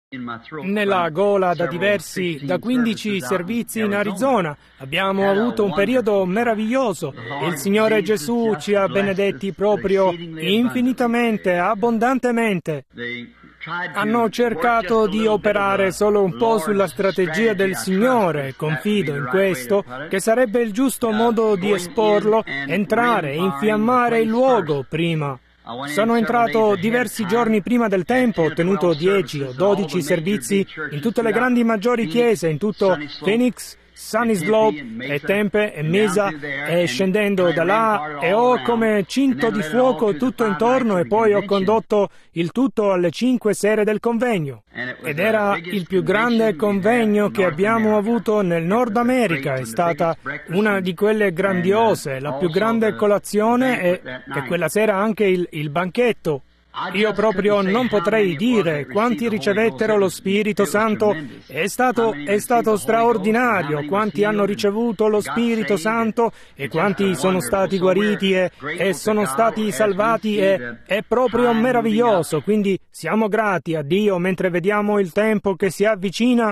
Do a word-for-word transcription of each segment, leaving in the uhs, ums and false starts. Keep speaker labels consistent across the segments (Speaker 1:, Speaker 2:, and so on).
Speaker 1: nella gola da diversi, da quindici servizi in Arizona. Abbiamo avuto un periodo meraviglioso. Il Signore Gesù ci ha benedetti proprio infinitamente, abbondantemente. Hanno cercato di operare solo un po' sulla strategia del Signore. Confido in questo, che sarebbe il giusto modo di esporlo, entrare e infiammare il luogo prima. Sono entrato diversi giorni prima del tempo, ho tenuto dieci o dodici servizi in tutte le grandi maggiori chiese, in tutto Phoenix, Sunny's Globe e Tempe e Mesa, e scendendo da là e ho come cinto di fuoco tutto intorno, e poi ho condotto il tutto alle cinque sere del convegno. Ed era il più grande convegno che abbiamo avuto nel Nord America. È stata una di quelle grandiose, la più grande colazione e, e quella sera anche il, il banchetto. Io proprio non potrei dire quanti ricevettero lo Spirito Santo. È stato, è stato straordinario quanti hanno ricevuto lo Spirito Santo e quanti sono stati guariti e, e sono stati salvati. E, è proprio meraviglioso. Quindi siamo grati a Dio mentre vediamo il tempo che si avvicina.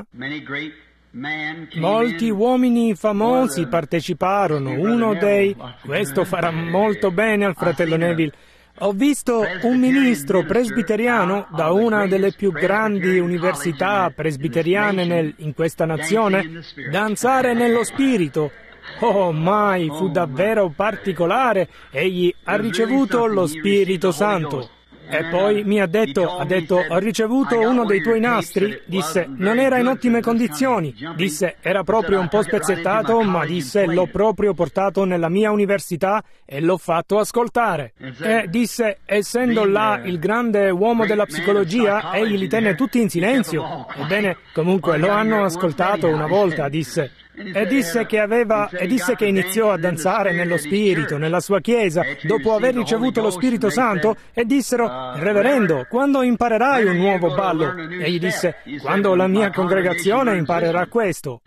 Speaker 1: Molti uomini famosi parteciparono. Uno dei... Questo farà molto bene al fratello Neville. Ho visto un ministro presbiteriano da una delle più grandi università presbiteriane nel, in questa nazione danzare nello Spirito. Oh, mai, fu davvero particolare. Egli ha ricevuto lo Spirito Santo. E poi mi ha detto, ha detto, ho ricevuto uno dei tuoi nastri. Disse, non era in ottime condizioni. Disse, era proprio un po' spezzettato, ma disse, l'ho proprio portato nella mia università e l'ho fatto ascoltare. E disse, essendo là il grande uomo della psicologia, egli li tenne tutti in silenzio. Ebbene, comunque lo hanno ascoltato una volta, disse. E disse che aveva, e disse che iniziò a danzare nello Spirito, nella sua chiesa, dopo aver ricevuto lo Spirito Santo, e dissero, reverendo, quando imparerai un nuovo ballo? E gli disse, quando la mia congregazione imparerà questo.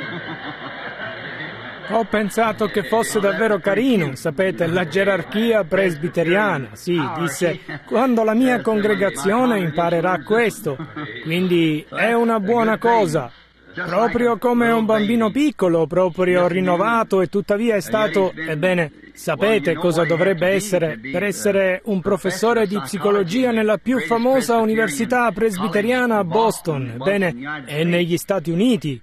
Speaker 1: Ho pensato che fosse davvero carino, sapete, la gerarchia presbiteriana. Sì, disse, quando la mia congregazione imparerà questo. Quindi è una buona cosa. Proprio come un bambino piccolo, proprio rinnovato, e tuttavia è stato, ebbene, sapete cosa dovrebbe essere per essere un professore di psicologia nella più famosa università presbiteriana a Boston, ebbene, è negli Stati Uniti.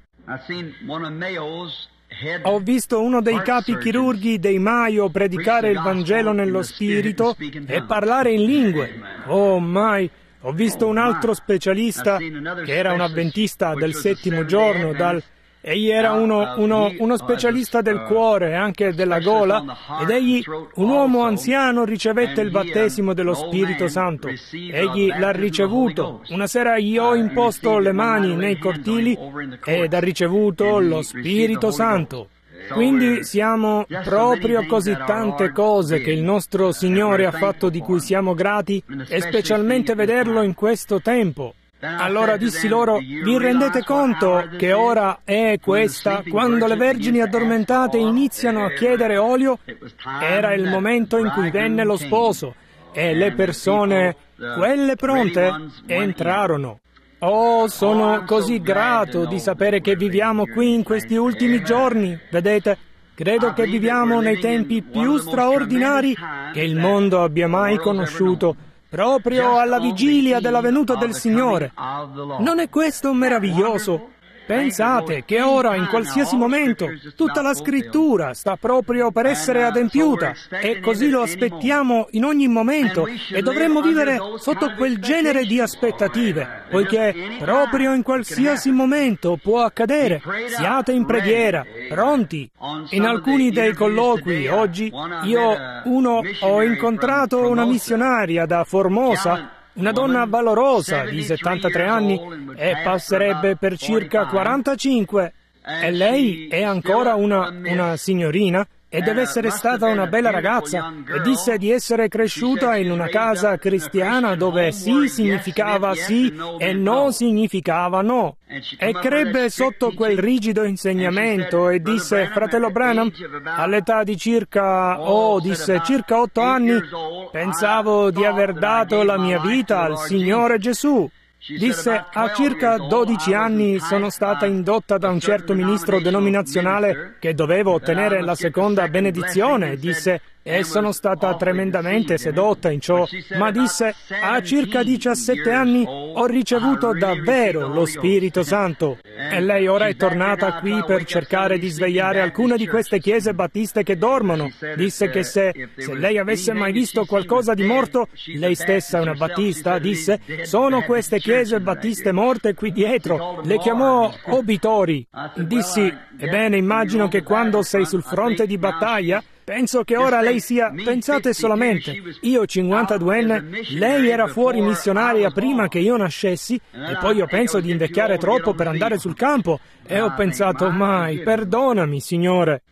Speaker 1: Ho visto uno dei capi chirurghi dei Mayo predicare il Vangelo nello Spirito e parlare in lingue. Oh, mai! Ho visto un altro specialista che era un avventista del settimo giorno, dal... egli era uno, uno, uno specialista del cuore e anche della gola, ed egli, un uomo anziano, ricevette il battesimo dello Spirito Santo. Egli l'ha ricevuto. Una sera gli ho imposto le mani nei cortili ed ha ricevuto lo Spirito Santo. Quindi siamo proprio così tante cose che il nostro Signore ha fatto di cui siamo grati, e specialmente vederlo in questo tempo. Allora dissi loro, vi rendete conto che ora è questa, quando le vergini addormentate iniziano a chiedere olio? Era il momento in cui venne lo sposo, e le persone, quelle pronte, entrarono. Oh, sono così grato di sapere che viviamo qui in questi ultimi giorni. Vedete, credo che viviamo nei tempi più straordinari che il mondo abbia mai conosciuto, proprio alla vigilia della venuta del Signore. Non è questo meraviglioso? Pensate che ora, in qualsiasi momento, tutta la Scrittura sta proprio per essere adempiuta, e così lo aspettiamo in ogni momento, e dovremmo vivere sotto quel genere di aspettative, poiché proprio in qualsiasi momento può accadere. Siate in preghiera, pronti. In alcuni dei colloqui oggi, io, uno, ho incontrato una missionaria da Formosa, una donna valorosa di settantatré anni, e passerebbe per circa quarantacinque, e lei è ancora una, una signorina, e deve essere stata una bella ragazza, e disse di essere cresciuta in una casa cristiana dove sì significava sì e no significava no, e crebbe sotto quel rigido insegnamento, e disse, fratello Branham, all'età di circa, oh, disse, circa otto anni, pensavo di aver dato la mia vita al Signore Gesù. Disse, a circa dodici anni sono stata indotta da un certo ministro denominazionale che dovevo ottenere la seconda benedizione, disse, e sono stata tremendamente sedotta in ciò, ma disse, a circa diciassette anni ho ricevuto davvero lo Spirito Santo. E lei ora è tornata qui per cercare di svegliare alcune di queste chiese battiste che dormono. Disse che se, se lei avesse mai visto qualcosa di morto, lei stessa è una battista, disse, sono queste chiese battiste morte qui dietro. Le chiamò obitori. Dissi, ebbene, immagino che quando sei sul fronte di battaglia, penso che ora lei sia, pensate solamente, io cinquantaduenne, lei era fuori missionaria prima che io nascessi, e poi io penso di invecchiare troppo per andare sul campo, e ho pensato, mai, perdonami, Signore.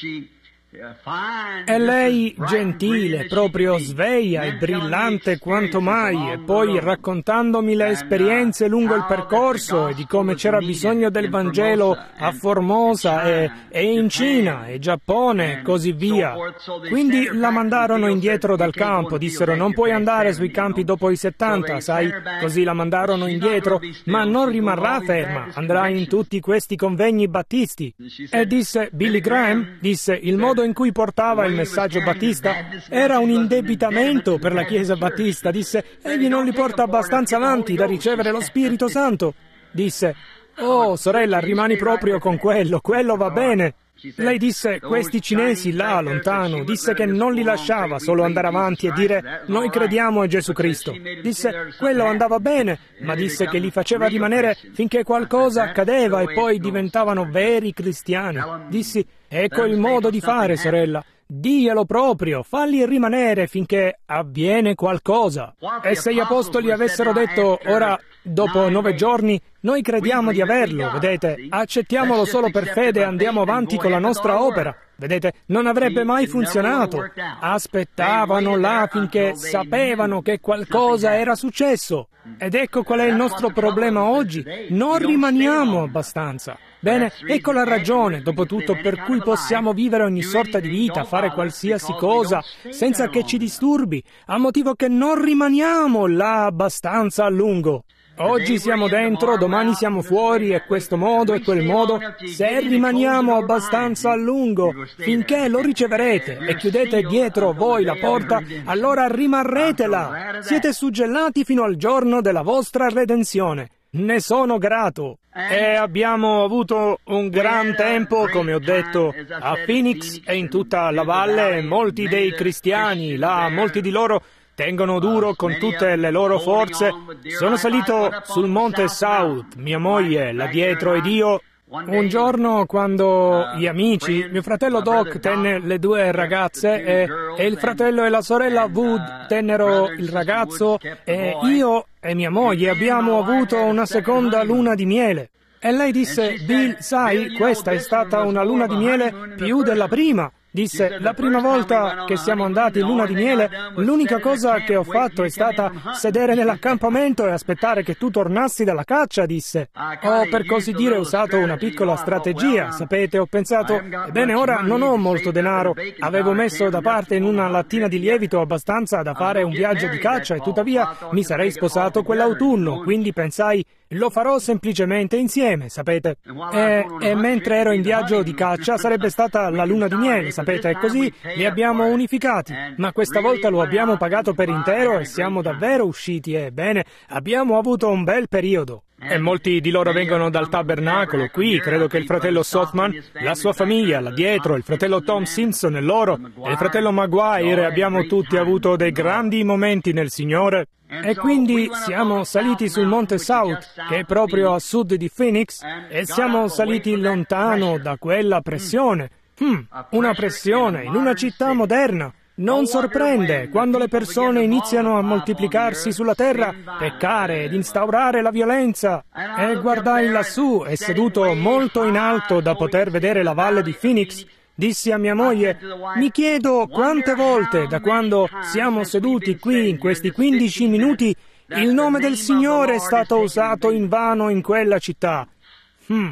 Speaker 1: E lei, gentile, proprio sveglia e brillante quanto mai, e poi raccontandomi le esperienze lungo il percorso e di come c'era bisogno del Vangelo a Formosa e, e in Cina e Giappone e così via. Quindi la mandarono indietro dal campo, dissero non puoi andare sui campi dopo i settanta, sai, così la mandarono indietro, ma non rimarrà ferma, andrà in tutti questi convegni battisti. E disse, Billy Graham, disse, il modo in cui portava il messaggio battista era un indebitamento per la Chiesa battista. Disse, egli non li porta abbastanza avanti da ricevere lo Spirito Santo. Disse, oh, sorella, rimani proprio con quello, quello va bene. Lei disse, questi cinesi là, lontano, disse che non li lasciava solo andare avanti e dire, noi crediamo a Gesù Cristo. Disse, quello andava bene, ma disse che li faceva rimanere finché qualcosa accadeva e poi diventavano veri cristiani. Dissi, ecco il modo di fare, sorella. Diglielo proprio, falli rimanere finché avviene qualcosa. E se gli apostoli avessero detto, ora, dopo nove giorni, noi crediamo di averlo, vedete, accettiamolo solo per fede e andiamo avanti con la nostra opera. Vedete, non avrebbe mai funzionato. Aspettavano là finché sapevano che qualcosa era successo. Ed ecco qual è il nostro problema oggi. Non rimaniamo abbastanza. Bene, ecco la ragione, dopo tutto, per cui possiamo vivere ogni sorta di vita, fare qualsiasi cosa, senza che ci disturbi, a motivo che non rimaniamo là abbastanza a lungo. Oggi siamo dentro, domani siamo fuori, e questo modo e quel modo. Se rimaniamo abbastanza a lungo, finché lo riceverete e chiudete dietro voi la porta, allora rimarrete là. Siete suggellati fino al giorno della vostra redenzione. Ne sono grato. E abbiamo avuto un gran tempo, come ho detto, a Phoenix e in tutta la valle. Molti dei cristiani, là, molti di loro tengono duro con tutte le loro forze. Sono salito sul monte South, mia moglie là dietro ed io. Un giorno, quando gli amici, mio fratello Doc tenne le due ragazze e, e il fratello e la sorella Wood tennero il ragazzo, e io e mia moglie abbiamo avuto una seconda luna di miele. E lei disse, Bill, sai, questa è stata una luna di miele più della prima. Disse, la prima volta che siamo andati in luna di miele, l'unica cosa che ho fatto è stata sedere nell'accampamento e aspettare che tu tornassi dalla caccia, disse. Ho per così dire usato una piccola strategia, sapete, ho pensato, ebbene ora non ho molto denaro, avevo messo da parte in una lattina di lievito abbastanza da fare un viaggio di caccia e tuttavia mi sarei sposato quell'autunno, quindi pensai, lo farò semplicemente insieme, sapete. E, e mentre ero in viaggio di caccia sarebbe stata la luna di miele, sapete, e così li abbiamo unificati. Ma questa volta lo abbiamo pagato per intero e siamo davvero usciti e, bene, abbiamo avuto un bel periodo. E molti di loro vengono dal tabernacolo qui, credo che il fratello Sothman, la sua famiglia là dietro, il fratello Tom Simpson e loro, e il fratello Maguire, abbiamo tutti avuto dei grandi momenti nel Signore. E quindi siamo saliti sul monte South, che è proprio a sud di Phoenix, e siamo saliti lontano da quella pressione. Hmm, una pressione in una città moderna. Non sorprende quando le persone iniziano a moltiplicarsi sulla terra, peccare ed instaurare la violenza. E guardai lassù e seduto molto in alto da poter vedere la valle di Phoenix, dissi a mia moglie, mi chiedo quante volte da quando siamo seduti qui in questi quindici minuti il nome del Signore è stato usato invano in quella città. Hmm.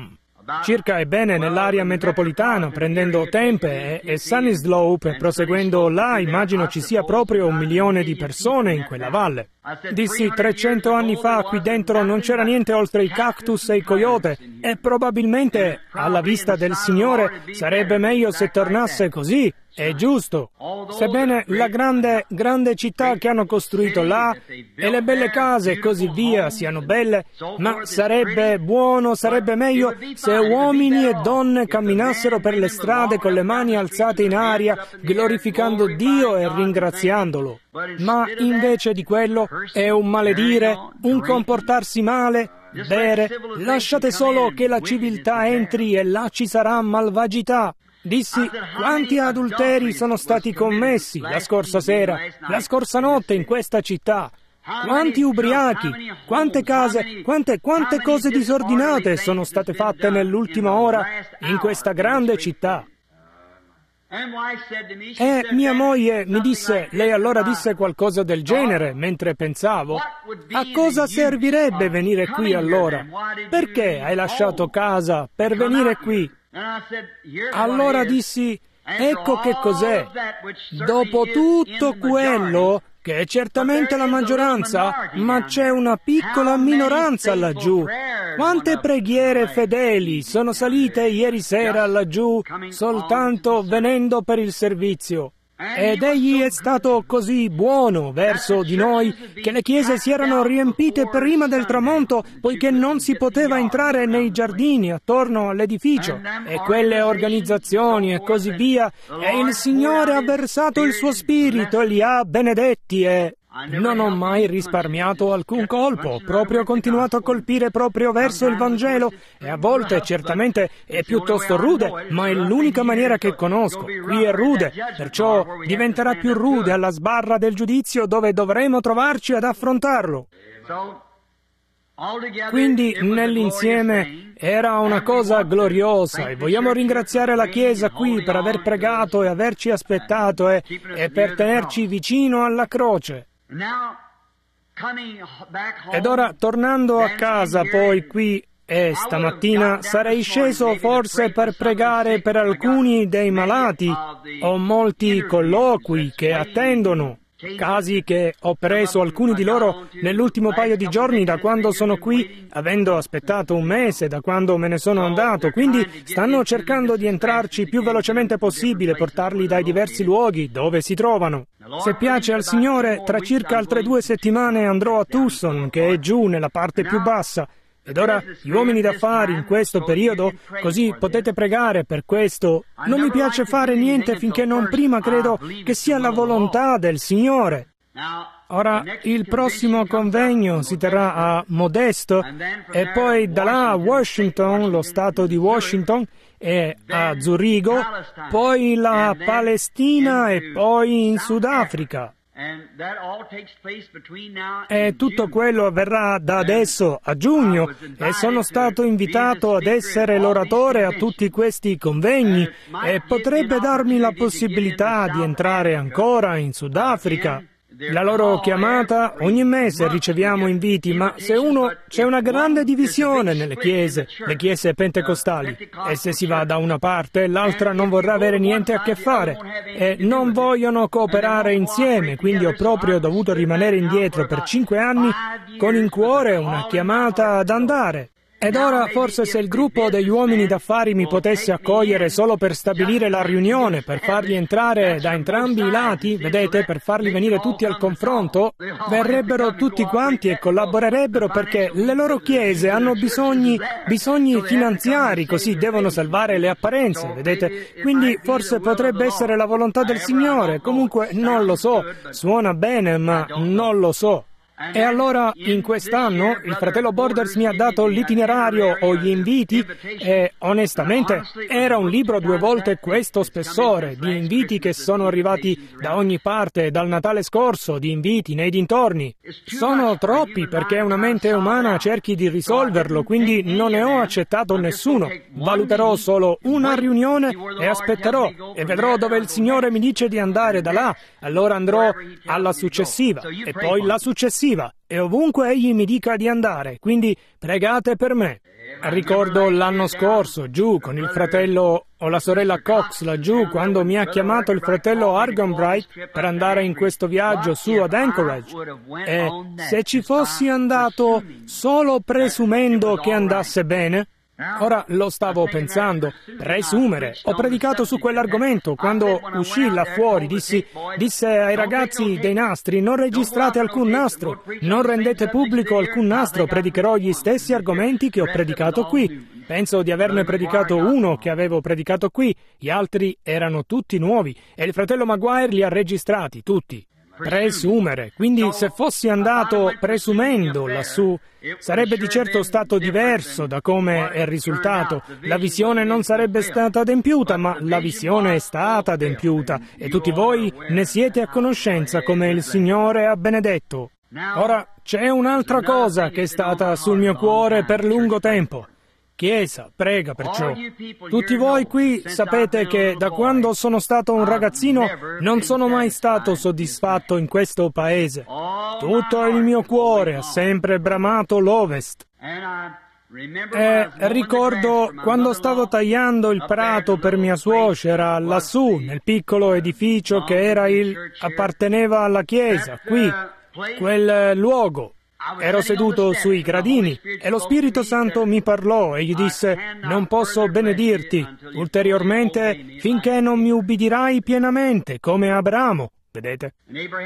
Speaker 1: circa ebbene nell'area metropolitana, prendendo Tempe e, e Sunnyslope e proseguendo là, immagino ci sia proprio un milione di persone in quella valle. Dissi, trecento anni fa qui dentro non c'era niente oltre i cactus e i coyote, e probabilmente, alla vista del Signore, sarebbe meglio se tornasse così. È giusto. Sebbene la grande, grande città che hanno costruito là e le belle case e così via siano belle, ma sarebbe buono, sarebbe meglio se uomini e donne camminassero per le strade con le mani alzate in aria, glorificando Dio e ringraziandolo. Ma invece di quello è un maledire, un comportarsi male, bere, lasciate solo che la civiltà entri e là ci sarà malvagità. Dissi, quanti adulteri sono stati commessi la scorsa sera, la scorsa notte in questa città? Quanti ubriachi, quante case, quante, quante cose disordinate sono state fatte nell'ultima ora in questa grande città? E mia moglie mi disse, lei allora disse qualcosa del genere mentre pensavo, a cosa servirebbe venire qui allora? Perché hai lasciato casa per venire qui? Allora dissi, ecco che cos'è. Dopo tutto quello, che è certamente la maggioranza, ma c'è una piccola minoranza laggiù. Quante preghiere fedeli sono salite ieri sera laggiù soltanto venendo per il servizio. Ed egli è stato così buono verso di noi che le chiese si erano riempite prima del tramonto, poiché non si poteva entrare nei giardini attorno all'edificio, e quelle organizzazioni e così via, e il Signore ha versato il suo spirito e li ha benedetti e... Non ho mai risparmiato alcun colpo, ho proprio continuato a colpire proprio verso il Vangelo, e a volte certamente è piuttosto rude, ma è l'unica maniera che conosco. Qui è rude, perciò diventerà più rude alla sbarra del giudizio dove dovremo trovarci ad affrontarlo. Quindi nell'insieme era una cosa gloriosa e vogliamo ringraziare la Chiesa qui per aver pregato e averci aspettato e, e per tenerci vicino alla croce. Ed ora, tornando a casa poi qui e stamattina, sarei sceso forse per pregare per alcuni dei malati. Ho molti colloqui che attendono, casi che ho preso alcuni di loro nell'ultimo paio di giorni da quando sono qui, avendo aspettato un mese da quando me ne sono andato, quindi stanno cercando di entrarci più velocemente possibile, portarli dai diversi luoghi dove si trovano. Se piace al Signore, tra circa altre due settimane andrò a Tucson, che è giù nella parte più bassa. Ed ora, gli uomini d'affari in questo periodo, così potete pregare per questo. Non mi piace fare niente finché non prima credo che sia la volontà del Signore. Ora, il prossimo convegno si terrà a Modesto e poi da là a Washington, lo stato di Washington, e a Zurigo, poi la Palestina e poi in Sudafrica. E tutto quello avverrà da adesso a giugno e sono stato invitato ad essere l'oratore a tutti questi convegni e potrebbe darmi la possibilità di entrare ancora in Sudafrica. La loro chiamata, ogni mese riceviamo inviti, ma se uno c'è una grande divisione nelle chiese, le chiese pentecostali, e se si va da una parte l'altra non vorrà avere niente a che fare e non vogliono cooperare insieme, quindi ho proprio dovuto rimanere indietro per cinque anni con in cuore una chiamata ad andare. Ed ora, forse se il gruppo degli uomini d'affari mi potesse accogliere solo per stabilire la riunione, per farli entrare da entrambi i lati, vedete, per farli venire tutti al confronto, verrebbero tutti quanti e collaborerebbero perché le loro chiese hanno bisogni, bisogni finanziari, così devono salvare le apparenze, vedete? Quindi forse potrebbe essere la volontà del Signore, comunque non lo so, suona bene, ma non lo so. E allora, in quest'anno, il fratello Borders mi ha dato l'itinerario o gli inviti e, onestamente, era un libro due volte questo spessore, di inviti che sono arrivati da ogni parte, dal Natale scorso, di inviti nei dintorni. Sono troppi perché una mente umana cerchi di risolverlo, quindi non ne ho accettato nessuno. Valuterò solo una riunione e aspetterò e vedrò dove il Signore mi dice di andare da là. Allora andrò alla successiva e poi la successiva. successiva e ovunque egli mi dica di andare, quindi pregate per me. Ricordo l'anno scorso, giù, con il fratello o la sorella Cox laggiù, quando mi ha chiamato il fratello Arganbright per andare in questo viaggio su ad Anchorage. E se ci fossi andato solo presumendo che andasse bene, ora lo stavo pensando, presumere. Ho predicato su quell'argomento. Quando uscì là fuori, dissi, disse ai ragazzi dei nastri, non registrate alcun nastro, non rendete pubblico alcun nastro, predicherò gli stessi argomenti che ho predicato qui. Penso di averne predicato uno che avevo predicato qui, gli altri erano tutti nuovi, e il fratello Maguire li ha registrati, tutti. Presumere. Quindi se fossi andato presumendo lassù, sarebbe di certo stato diverso da come è risultato. La visione non sarebbe stata adempiuta, ma la visione è stata adempiuta, e tutti voi ne siete a conoscenza, come il Signore ha benedetto. Ora, c'è un'altra cosa che è stata sul mio cuore per lungo tempo. Chiesa, prega perciò. Tutti voi qui sapete che da quando sono stato un ragazzino non sono mai stato soddisfatto in questo paese. Tutto il mio cuore ha sempre bramato l'Ovest. E ricordo quando stavo tagliando il prato per mia suocera lassù, nel piccolo edificio che era il apparteneva alla chiesa, qui, quel luogo. Ero seduto sui gradini e lo Spirito Santo mi parlò e gli disse: non posso benedirti ulteriormente finché non mi ubbidirai pienamente, come Abramo. Vedete?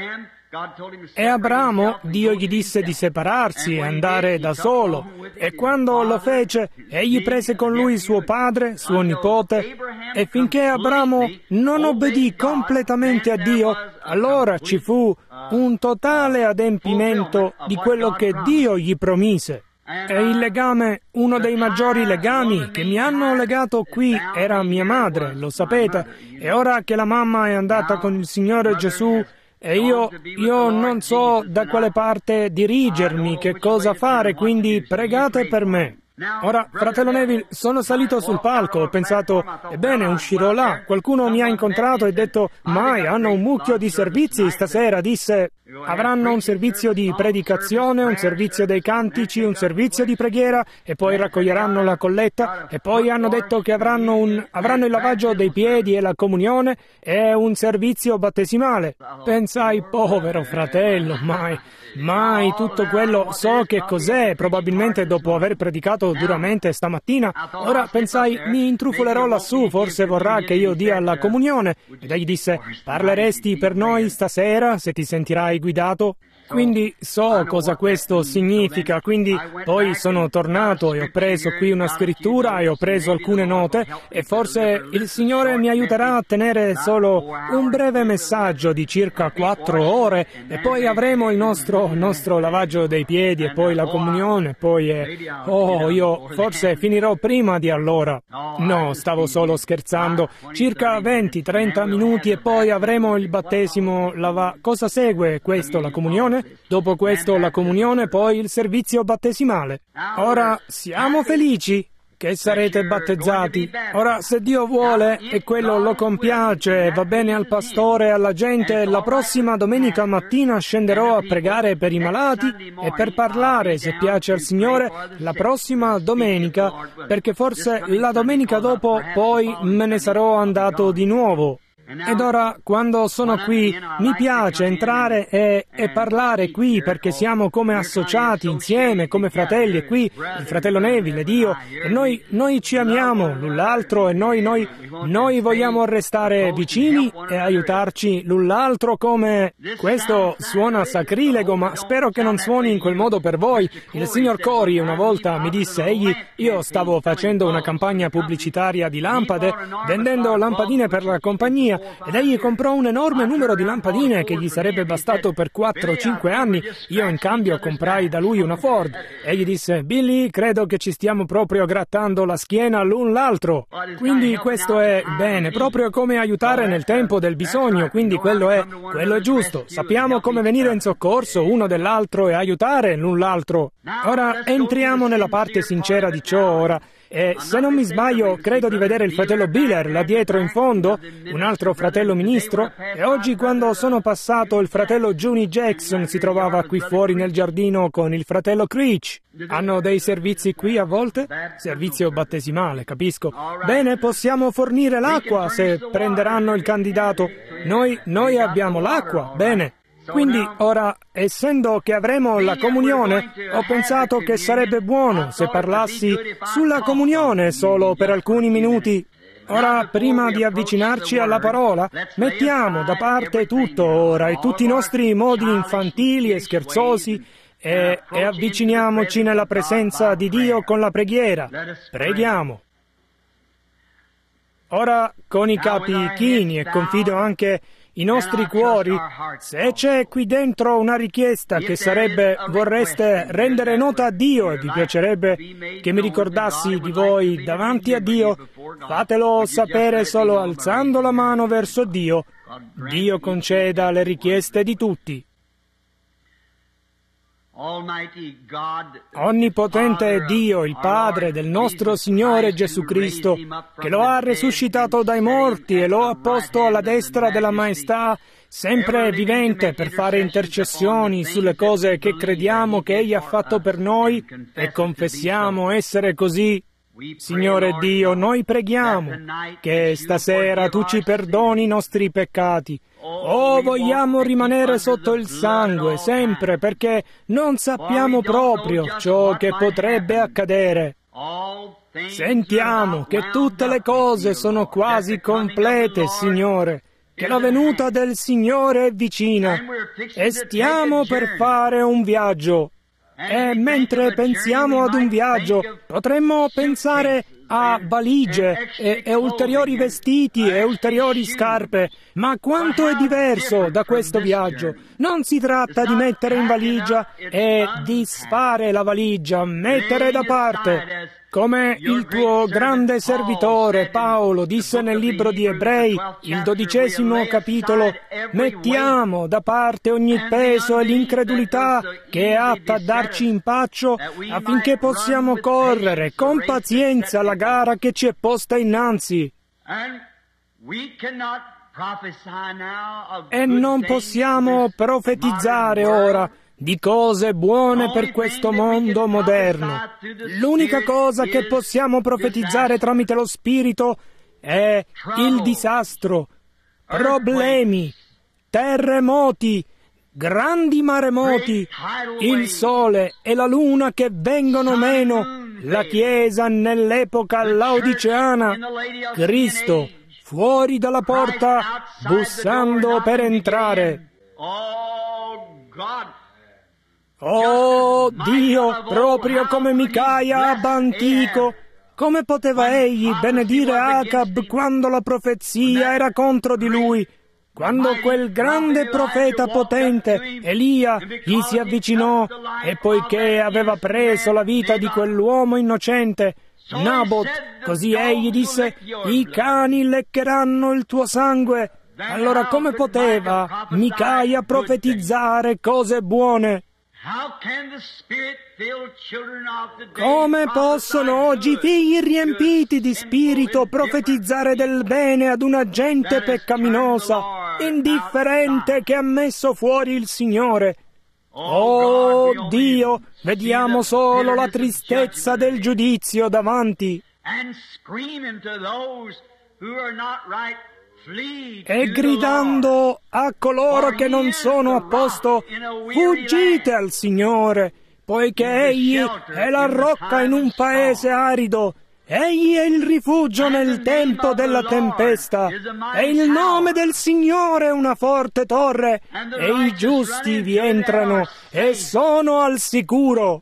Speaker 1: E Abramo, Dio gli disse di separarsi e andare da solo, e quando lo fece, egli prese con lui suo padre, suo nipote, e finché Abramo non obbedì completamente a Dio, allora ci fu un totale adempimento di quello che Dio gli promise. E il legame, uno dei maggiori legami che mi hanno legato qui era mia madre, lo sapete, e ora che la mamma è andata con il Signore Gesù, e io, io non so da quale parte dirigermi, che cosa fare, quindi pregate per me. Ora, fratello Neville, sono salito sul palco, ho pensato, ebbene, uscirò là. Qualcuno mi ha incontrato e detto, mai, hanno un mucchio di servizi stasera, disse, avranno un servizio di predicazione, un servizio dei cantici, un servizio di preghiera, e poi raccoglieranno la colletta, e poi hanno detto che avranno, un, avranno il lavaggio dei piedi e la comunione, e un servizio battesimale. Pensai, povero fratello, mai, mai tutto quello, so che cos'è, probabilmente dopo aver predicato duramente stamattina. Ora pensai, mi intrufolerò lassù, forse vorrà che io dia la comunione. Ed egli disse, parleresti per noi stasera, se ti sentirai guidato? Quindi so cosa questo significa, quindi poi sono tornato e ho preso qui una scrittura e ho preso alcune note, e forse il Signore mi aiuterà a tenere solo un breve messaggio di circa quattro ore, e poi avremo il nostro, nostro lavaggio dei piedi e poi la comunione, poi è... Oh, io forse finirò prima di allora. No, stavo solo scherzando. Circa venti trenta minuti e poi avremo il battesimo lava... Cosa segue questo, la comunione? Dopo questo la comunione, poi il servizio battesimale. Ora siamo felici che sarete battezzati. Ora, se Dio vuole e quello lo compiace, va bene al pastore e alla gente, la prossima domenica mattina scenderò a pregare per i malati e per parlare, se piace al Signore, la prossima domenica, perché forse la domenica dopo poi me ne sarò andato di nuovo. Ed ora, quando sono qui, mi piace entrare e, e parlare qui, perché siamo come associati insieme, come fratelli, e qui il fratello Neville ed io, e noi, noi ci amiamo l'un l'altro, e noi, noi, noi vogliamo restare vicini e aiutarci l'un l'altro come... Questo suona sacrilego, ma spero che non suoni in quel modo per voi. Il signor Corey una volta mi disse, egli, io stavo facendo una campagna pubblicitaria di lampade, vendendo lampadine per la compagnia, ed egli comprò un enorme numero di lampadine che gli sarebbe bastato per quattro o cinque anni. Io in cambio comprai da lui una Ford. Egli disse, Billy, credo che ci stiamo proprio grattando la schiena l'un l'altro. Quindi questo è bene, proprio come aiutare nel tempo del bisogno, quindi quello è, quello è giusto. Sappiamo come venire in soccorso uno dell'altro e aiutare l'un l'altro. Ora entriamo nella parte sincera di ciò ora. E se non mi sbaglio, credo di vedere il fratello Biller là dietro in fondo, un altro fratello ministro, e oggi quando sono passato il fratello Juni Jackson si trovava qui fuori nel giardino con il fratello Creech. Hanno dei servizi qui a volte? Servizio battesimale, capisco. Bene, possiamo fornire l'acqua se prenderanno il candidato. Noi, noi abbiamo l'acqua, bene. Quindi ora, essendo che avremo la comunione, ho pensato che sarebbe buono se parlassi sulla comunione solo per alcuni minuti. Ora, prima di avvicinarci alla parola, mettiamo da parte tutto ora e tutti i nostri modi infantili e scherzosi e, e avviciniamoci nella presenza di Dio con la preghiera. Preghiamo. Ora, con i capi chini e confido anche i nostri cuori, se c'è qui dentro una richiesta che sarebbe vorreste rendere nota a Dio e vi piacerebbe che mi ricordassi di voi davanti a Dio, fatelo sapere solo alzando la mano verso Dio. Dio conceda le richieste di tutti. Onnipotente è Dio, il Padre del nostro Signore Gesù Cristo, che lo ha risuscitato dai morti e lo ha posto alla destra della Maestà, sempre vivente per fare intercessioni sulle cose che crediamo che Egli ha fatto per noi e confessiamo essere così. Signore Dio, noi preghiamo che stasera Tu ci perdoni i nostri peccati. Oh, vogliamo rimanere sotto il sangue sempre perché non sappiamo proprio ciò che potrebbe accadere. Sentiamo che tutte le cose sono quasi complete, Signore, che la venuta del Signore è vicina e stiamo per fare un viaggio. E mentre pensiamo ad un viaggio, potremmo pensare a valigie e, e ulteriori vestiti e ulteriori scarpe, ma quanto è diverso da questo viaggio. Non si tratta di mettere in valigia e disfare la valigia, mettere da parte. Come il tuo grande servitore Paolo disse nel libro di Ebrei, il dodicesimo capitolo, mettiamo da parte ogni peso e l'incredulità che è atta a darci impaccio affinché possiamo correre con pazienza la gara che ci è posta innanzi. E non possiamo profetizzare ora di cose buone per questo mondo moderno. L'unica cosa che possiamo profetizzare tramite lo Spirito è il disastro, problemi, terremoti, grandi maremoti, il sole e la luna che vengono meno, la Chiesa nell'epoca laodiceana, Cristo fuori dalla porta bussando per entrare. Oh Dio, proprio come Micaia ab antico, come poteva egli benedire Acab quando la profezia era contro di lui, quando quel grande profeta potente, Elia, gli si avvicinò e poiché aveva preso la vita di quell'uomo innocente, Nabot, così egli disse, i cani leccheranno il tuo sangue. Allora come poteva Micaia profetizzare cose buone? Come possono oggi figli riempiti di spirito profetizzare del bene ad una gente peccaminosa, indifferente che ha messo fuori il Signore? Oh Dio, vediamo solo la tristezza del giudizio davanti. E gridando a coloro che non sono a posto, fuggite al Signore, poiché Egli è la rocca in un paese arido, Egli è il rifugio nel tempo della tempesta, e il nome del Signore è una forte torre, e i giusti vi entrano e sono al sicuro.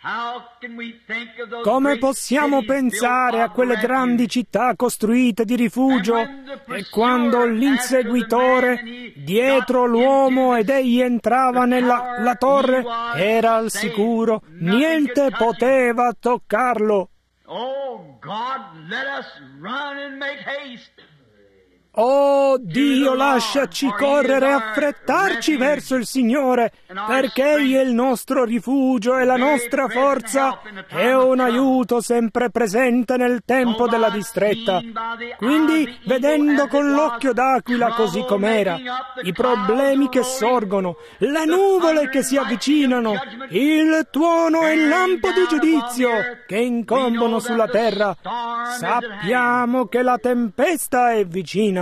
Speaker 1: Come possiamo pensare a quelle grandi città costruite di rifugio e quando l'inseguitore dietro l'uomo ed egli entrava nella la torre era al sicuro, niente poteva toccarlo. Oh Dio, lasciaci correre e affrettarci verso il Signore, perché Egli è il nostro rifugio e la nostra forza e un aiuto sempre presente nel tempo della distretta. Quindi, vedendo con l'occhio d'aquila così com'era, i problemi che sorgono, le nuvole che si avvicinano, il tuono e il lampo di giudizio che incombono sulla terra, sappiamo che la tempesta è vicina.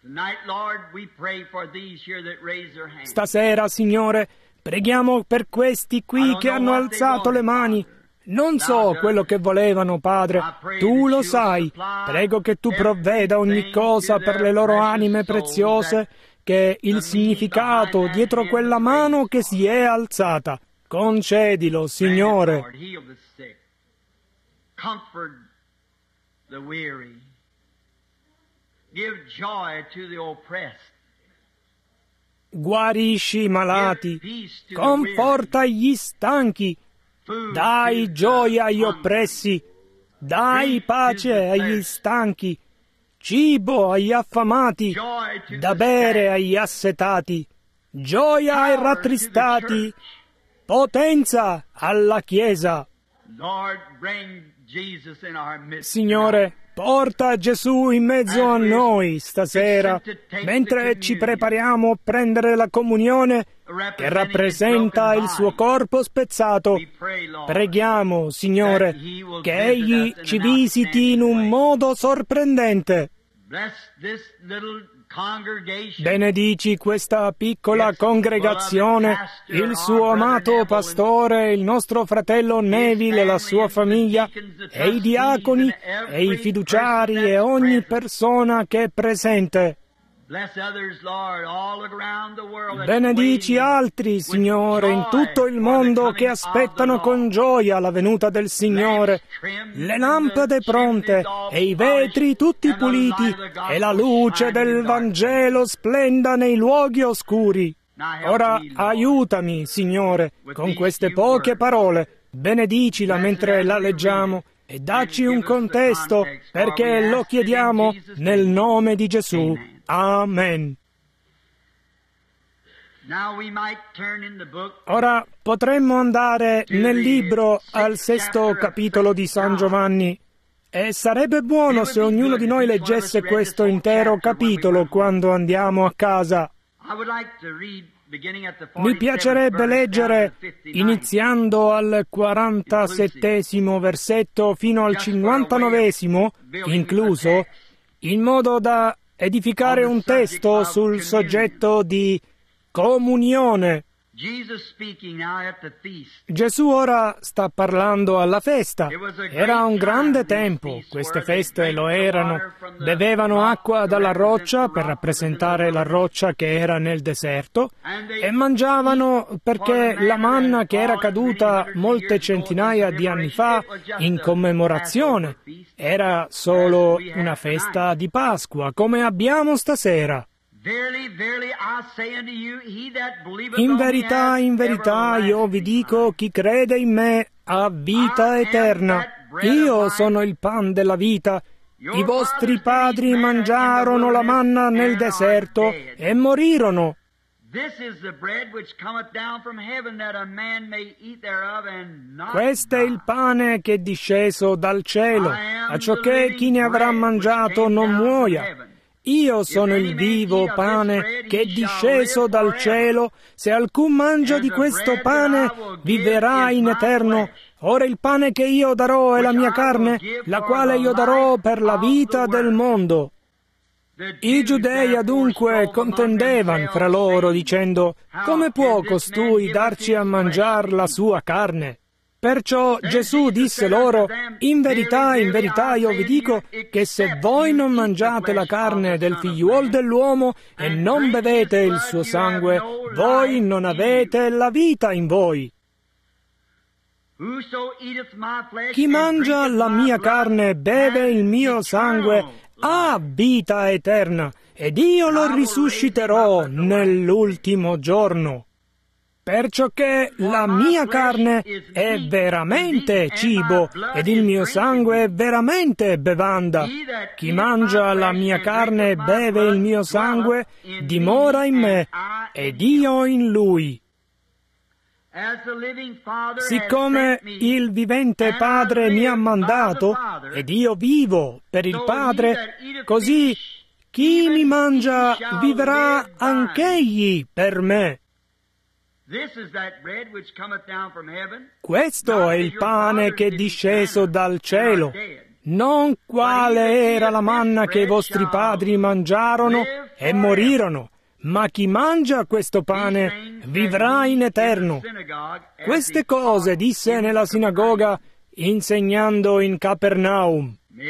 Speaker 1: Stasera, Signore, preghiamo per questi qui che hanno alzato le mani. Non so quello che volevano, Padre, Tu lo sai. Prego che Tu provveda ogni cosa per le loro anime preziose, che il significato dietro quella mano che si è alzata. Concedilo, Signore. Guarisci i malati, conforta gli stanchi, dai gioia agli oppressi, dai pace agli stanchi, cibo agli affamati, da bere agli assetati, gioia ai rattristati, potenza alla Chiesa. Signore, porta Gesù in mezzo a noi stasera, mentre ci prepariamo a prendere la comunione che rappresenta il suo corpo spezzato. Preghiamo, Signore, che Egli ci visiti in un modo sorprendente. Benedici questa piccola congregazione, il suo amato pastore, il nostro fratello Neville e la sua famiglia, e i diaconi, e i fiduciari, e ogni persona che è presente. Benedici altri, Signore, in tutto il mondo che aspettano con gioia la venuta del Signore. Le lampade pronte e i vetri tutti puliti e la luce del Vangelo splenda nei luoghi oscuri. Ora aiutami, Signore, con queste poche parole. Benedicila mentre la leggiamo e dacci un contesto, perché lo chiediamo nel nome di Gesù. Amen. Ora potremmo andare nel libro al sesto capitolo di San Giovanni, e sarebbe buono se ognuno di noi leggesse questo intero capitolo quando andiamo a casa. Mi piacerebbe leggere iniziando al quarantasettesimo versetto fino al cinquantanovesimo, incluso, in modo da edificare un testo sul soggetto di comunione. Gesù ora sta parlando alla festa. Era un grande tempo, queste feste lo erano. Bevevano acqua dalla roccia per rappresentare la roccia che era nel deserto e mangiavano perché la manna che era caduta molte centinaia di anni fa in commemorazione era solo una festa di Pasqua, come abbiamo stasera. In verità, in verità, io vi dico, chi crede in me ha vita eterna. Io sono il pan della vita. I vostri padri mangiarono la manna nel deserto e morirono. Questo è il pane che è disceso dal cielo, acciocché chi ne avrà mangiato non muoia. Io sono il vivo pane che è disceso dal cielo. Se alcun mangia di questo pane, vivrà in eterno. Ora il pane che io darò è la mia carne, la quale io darò per la vita del mondo. I Giudei adunque contendevano fra loro, dicendo: come può costui darci a mangiar la sua carne? Perciò Gesù disse loro: in verità, in verità io vi dico che se voi non mangiate la carne del figliuol dell'uomo e non bevete il suo sangue, voi non avete la vita in voi. Chi mangia la mia carne e beve il mio sangue ha vita eterna, ed io lo risusciterò nell'ultimo giorno. Perciò che la mia carne è veramente cibo ed il mio sangue è veramente bevanda. Chi mangia la mia carne e beve il mio sangue dimora in me ed io in lui. Siccome il vivente Padre mi ha mandato ed io vivo per il Padre, così chi mi mangia vivrà anch'egli per me. Questo è il pane che è disceso dal cielo, non quale era la manna che i vostri padri mangiarono e morirono, ma chi mangia questo pane vivrà in eterno. Queste cose disse nella sinagoga, insegnando in Capernaum.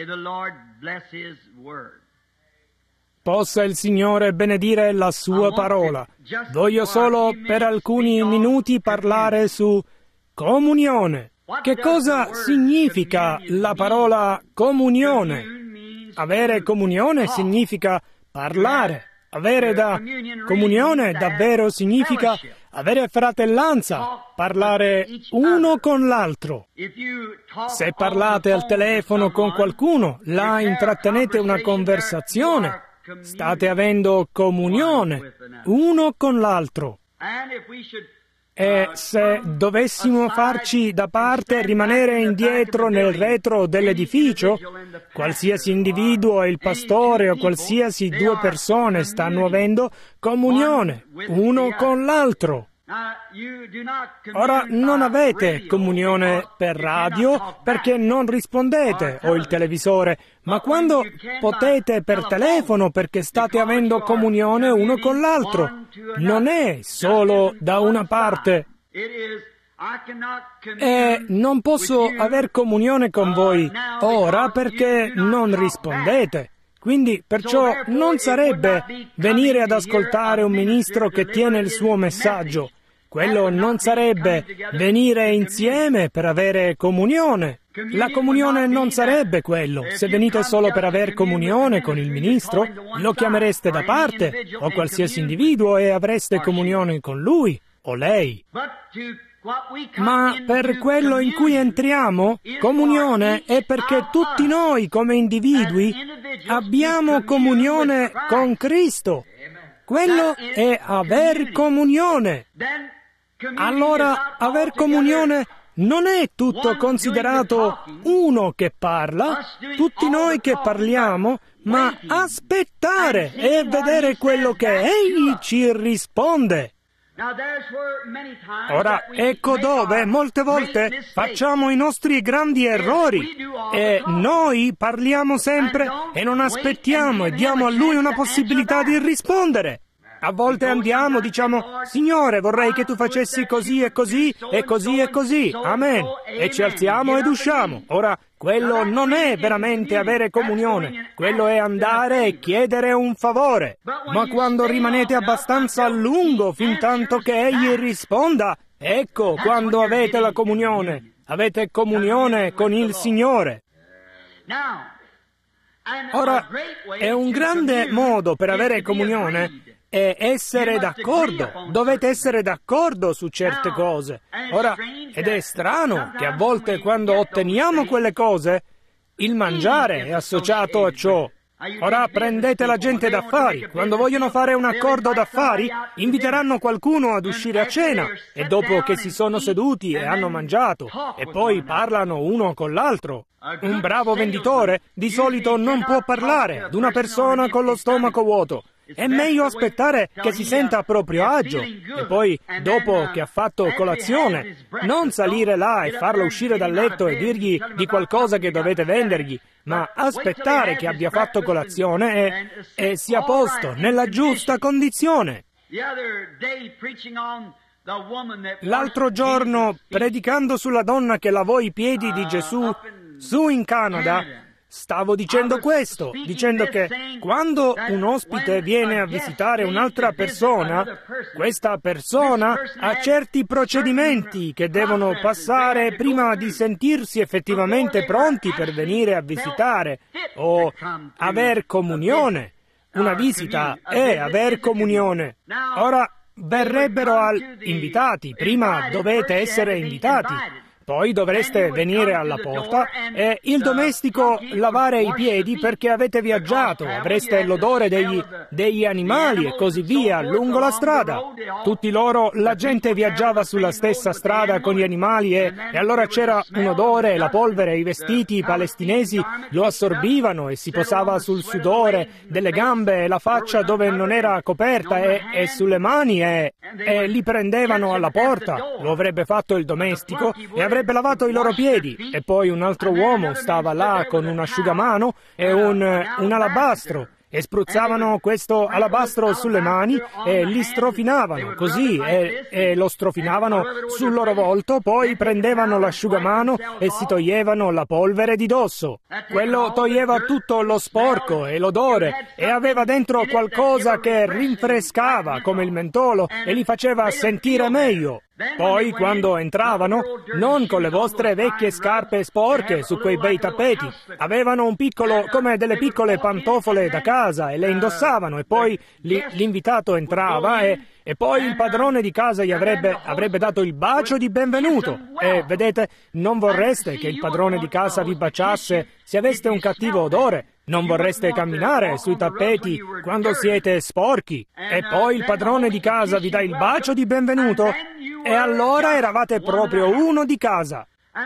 Speaker 1: Possa il Signore benedire la sua parola. Voglio solo per alcuni minuti parlare su comunione. Che cosa significa la parola comunione? Avere comunione significa parlare. Avere da comunione davvero significa avere fratellanza, parlare uno con l'altro. Se parlate al telefono con qualcuno, là intrattenete una conversazione. State avendo comunione uno con l'altro. E se dovessimo farci da parte e rimanere indietro nel retro dell'edificio, qualsiasi individuo e il pastore o qualsiasi due persone stanno avendo comunione uno con l'altro. Ora non avete comunione per radio perché non rispondete o il televisore, ma quando potete per telefono perché state avendo comunione uno con l'altro. Non è solo da una parte. E non posso aver comunione con voi ora perché non rispondete. Quindi perciò non sarebbe venire ad ascoltare un ministro che tiene il suo messaggio. Quello non sarebbe venire insieme per avere comunione. La comunione non sarebbe quello. Se venite solo per aver comunione con il ministro, lo chiamereste da parte, o qualsiasi individuo, e avreste comunione con lui o lei. Ma per quello in cui entriamo, comunione è perché tutti noi come individui abbiamo comunione con Cristo. Quello è aver comunione. Allora, aver comunione non è tutto considerato uno che parla, tutti noi che parliamo, ma aspettare e vedere quello che Egli ci risponde. Ora, ecco dove molte volte facciamo i nostri grandi errori e noi parliamo sempre e non aspettiamo e diamo a Lui una possibilità di rispondere. A volte andiamo, diciamo, Signore, vorrei che tu facessi così e così e così e così, amen, e ci alziamo ed usciamo. Ora, quello non è veramente avere comunione, quello è andare e chiedere un favore. Ma quando rimanete abbastanza a lungo fin tanto che Egli risponda, ecco quando avete la comunione, avete comunione con il Signore. Ora, è un grande modo per avere comunione è essere d'accordo. Dovete essere d'accordo su certe cose. Ora, ed è strano che a volte quando otteniamo quelle cose, il mangiare è associato a ciò. Ora prendete la gente d'affari. Quando vogliono fare un accordo d'affari, inviteranno qualcuno ad uscire a cena e dopo che si sono seduti e hanno mangiato e poi parlano uno con l'altro. Un bravo venditore di solito non può parlare ad una persona con lo stomaco vuoto. È meglio aspettare che si senta a proprio agio e poi, dopo che ha fatto colazione, non salire là e farlo uscire dal letto e dirgli di qualcosa che dovete vendergli, ma aspettare che abbia fatto colazione e, e sia posto nella giusta condizione. L'altro giorno, predicando sulla donna che lavò i piedi di Gesù su in Canada, stavo dicendo questo, dicendo che quando un ospite viene a visitare un'altra persona, questa persona ha certi procedimenti che devono passare prima di sentirsi effettivamente pronti per venire a visitare o aver comunione. Una visita è aver comunione. Ora, verrebbero al... invitati. Prima dovete essere invitati. Poi dovreste venire alla porta e il domestico lavare i piedi perché avete viaggiato, avreste l'odore degli, degli animali e così via lungo la strada. Tutti loro, la gente viaggiava sulla stessa strada con gli animali e, e allora c'era un odore e la polvere, i vestiti palestinesi lo assorbivano e si posava sul sudore delle gambe e la faccia dove non era coperta e, e sulle mani e, e li prendevano alla porta. Lo avrebbe fatto il domestico e avrebbe avrebbe lavato i loro piedi e poi un altro uomo stava là con un asciugamano e un, un alabastro e spruzzavano questo alabastro sulle mani e li strofinavano così e, e lo strofinavano sul loro volto, poi prendevano l'asciugamano e si toglievano la polvere di dosso. Quello toglieva tutto lo sporco e l'odore e aveva dentro qualcosa che rinfrescava come il mentolo e li faceva sentire meglio. Poi, quando entravano, non con le vostre vecchie scarpe sporche su quei bei tappeti, avevano un piccolo, come delle piccole pantofole da casa e le indossavano e poi li, l'invitato entrava e, e poi il padrone di casa gli avrebbe, avrebbe dato il bacio di benvenuto. E vedete, non vorreste che il padrone di casa vi baciasse se aveste un cattivo odore. Non vorreste camminare sui tappeti quando siete sporchi. E poi il padrone di casa vi dà il bacio di benvenuto e allora eravate proprio uno di casa.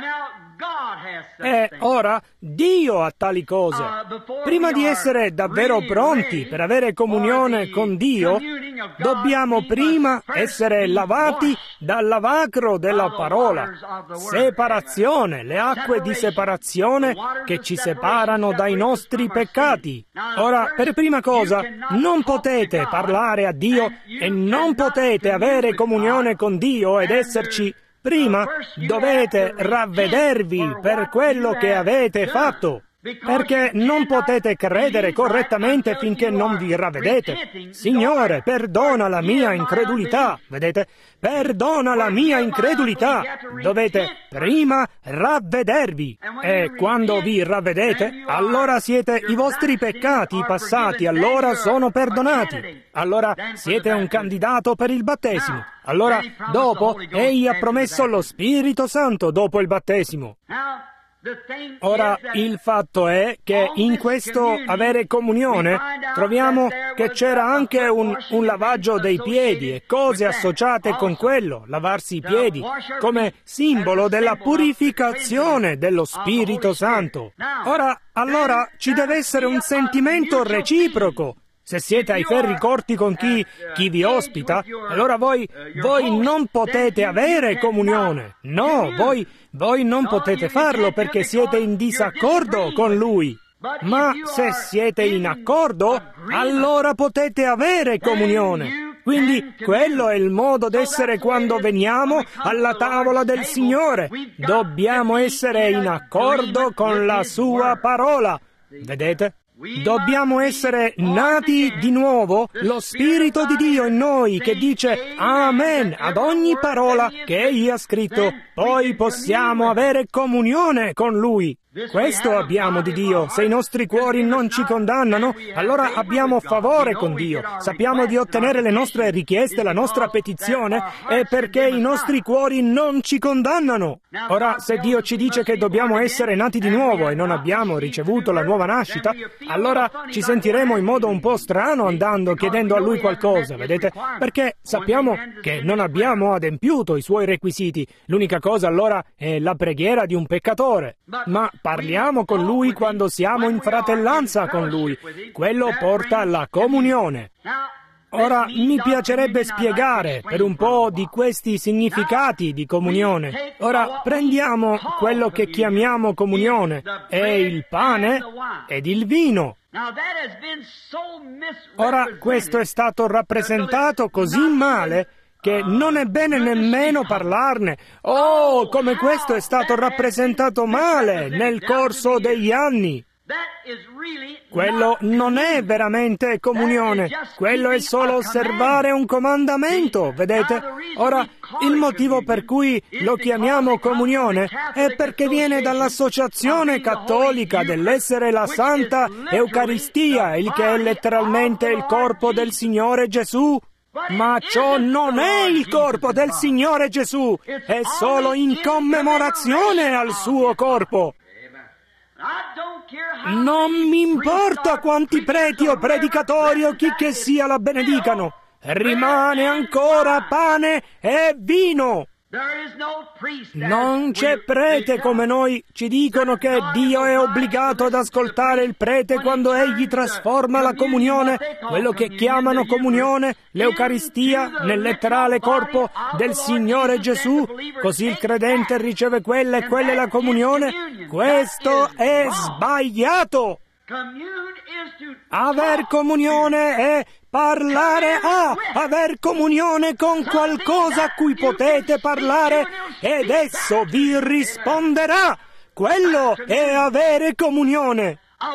Speaker 1: E ora Dio ha tali cose. Prima di essere davvero pronti per avere comunione con Dio, dobbiamo prima essere lavati dal lavacro della parola. Separazione, le acque di separazione che ci separano dai nostri peccati. Ora, per prima cosa, non potete parlare a Dio e non potete avere comunione con Dio ed esserci. Prima dovete ravvedervi per quello che avete fatto, perché non potete credere correttamente finché non vi ravvedete. Signore, perdona la mia incredulità, vedete? Perdona la mia incredulità. Dovete prima ravvedervi e quando vi ravvedete, allora siete i vostri peccati passati, allora sono perdonati. Allora siete un candidato per il battesimo. Allora, dopo, Egli ha promesso lo Spirito Santo dopo il battesimo. Ora, il fatto è che in questo avere comunione troviamo che c'era anche un, un lavaggio dei piedi e cose associate con quello, lavarsi i piedi, come simbolo della purificazione dello Spirito Santo. Ora, allora, ci deve essere un sentimento reciproco. Se siete ai ferri corti con chi, chi vi ospita, allora voi, voi non potete avere comunione. No, voi, voi non potete farlo perché siete in disaccordo con lui. Ma se siete in accordo, allora potete avere comunione. Quindi quello è il modo d'essere quando veniamo alla tavola del Signore. Dobbiamo essere in accordo con la sua parola. Vedete? Dobbiamo essere nati di nuovo, lo Spirito di Dio in noi che dice Amen ad ogni parola che Egli ha scritto. Poi possiamo avere comunione con Lui. Questo abbiamo di Dio. Se i nostri cuori non ci condannano, allora abbiamo favore con Dio. Sappiamo di ottenere le nostre richieste, la nostra petizione, è perché i nostri cuori non ci condannano. Ora, se Dio ci dice che dobbiamo essere nati di nuovo e non abbiamo ricevuto la nuova nascita, allora ci sentiremo in modo un po' strano andando, chiedendo a Lui qualcosa, vedete? Perché sappiamo che non abbiamo adempiuto i Suoi requisiti. L'unica cosa allora è la preghiera di un peccatore. Ma parliamo con Lui quando siamo in fratellanza con Lui. Quello porta alla comunione. Ora, mi piacerebbe spiegare per un po' di questi significati di comunione. Ora, prendiamo quello che chiamiamo comunione, è il pane ed il vino. Ora, questo è stato rappresentato così male che non è bene nemmeno parlarne. Oh, come questo è stato rappresentato male nel corso degli anni. Quello non è veramente comunione, quello è solo osservare un comandamento, vedete? Ora, il motivo per cui lo chiamiamo comunione è perché viene dall'associazione cattolica dell'essere la Santa Eucaristia, il che è letteralmente il corpo del Signore Gesù. Ma ciò non è il corpo del Signore Gesù, è solo in commemorazione al suo corpo. Non mi importa quanti preti o predicatori o chi che sia la benedicano, rimane ancora pane e vino. Non c'è prete come noi. Ci dicono che Dio è obbligato ad ascoltare il prete quando egli trasforma la comunione, quello che chiamano comunione, l'Eucaristia, nel letterale corpo del Signore Gesù, così il credente riceve quella e quella è la comunione. Questo è sbagliato. Aver comunione è parlare a, aver comunione con qualcosa a cui potete parlare ed esso vi risponderà. Quello è avere comunione.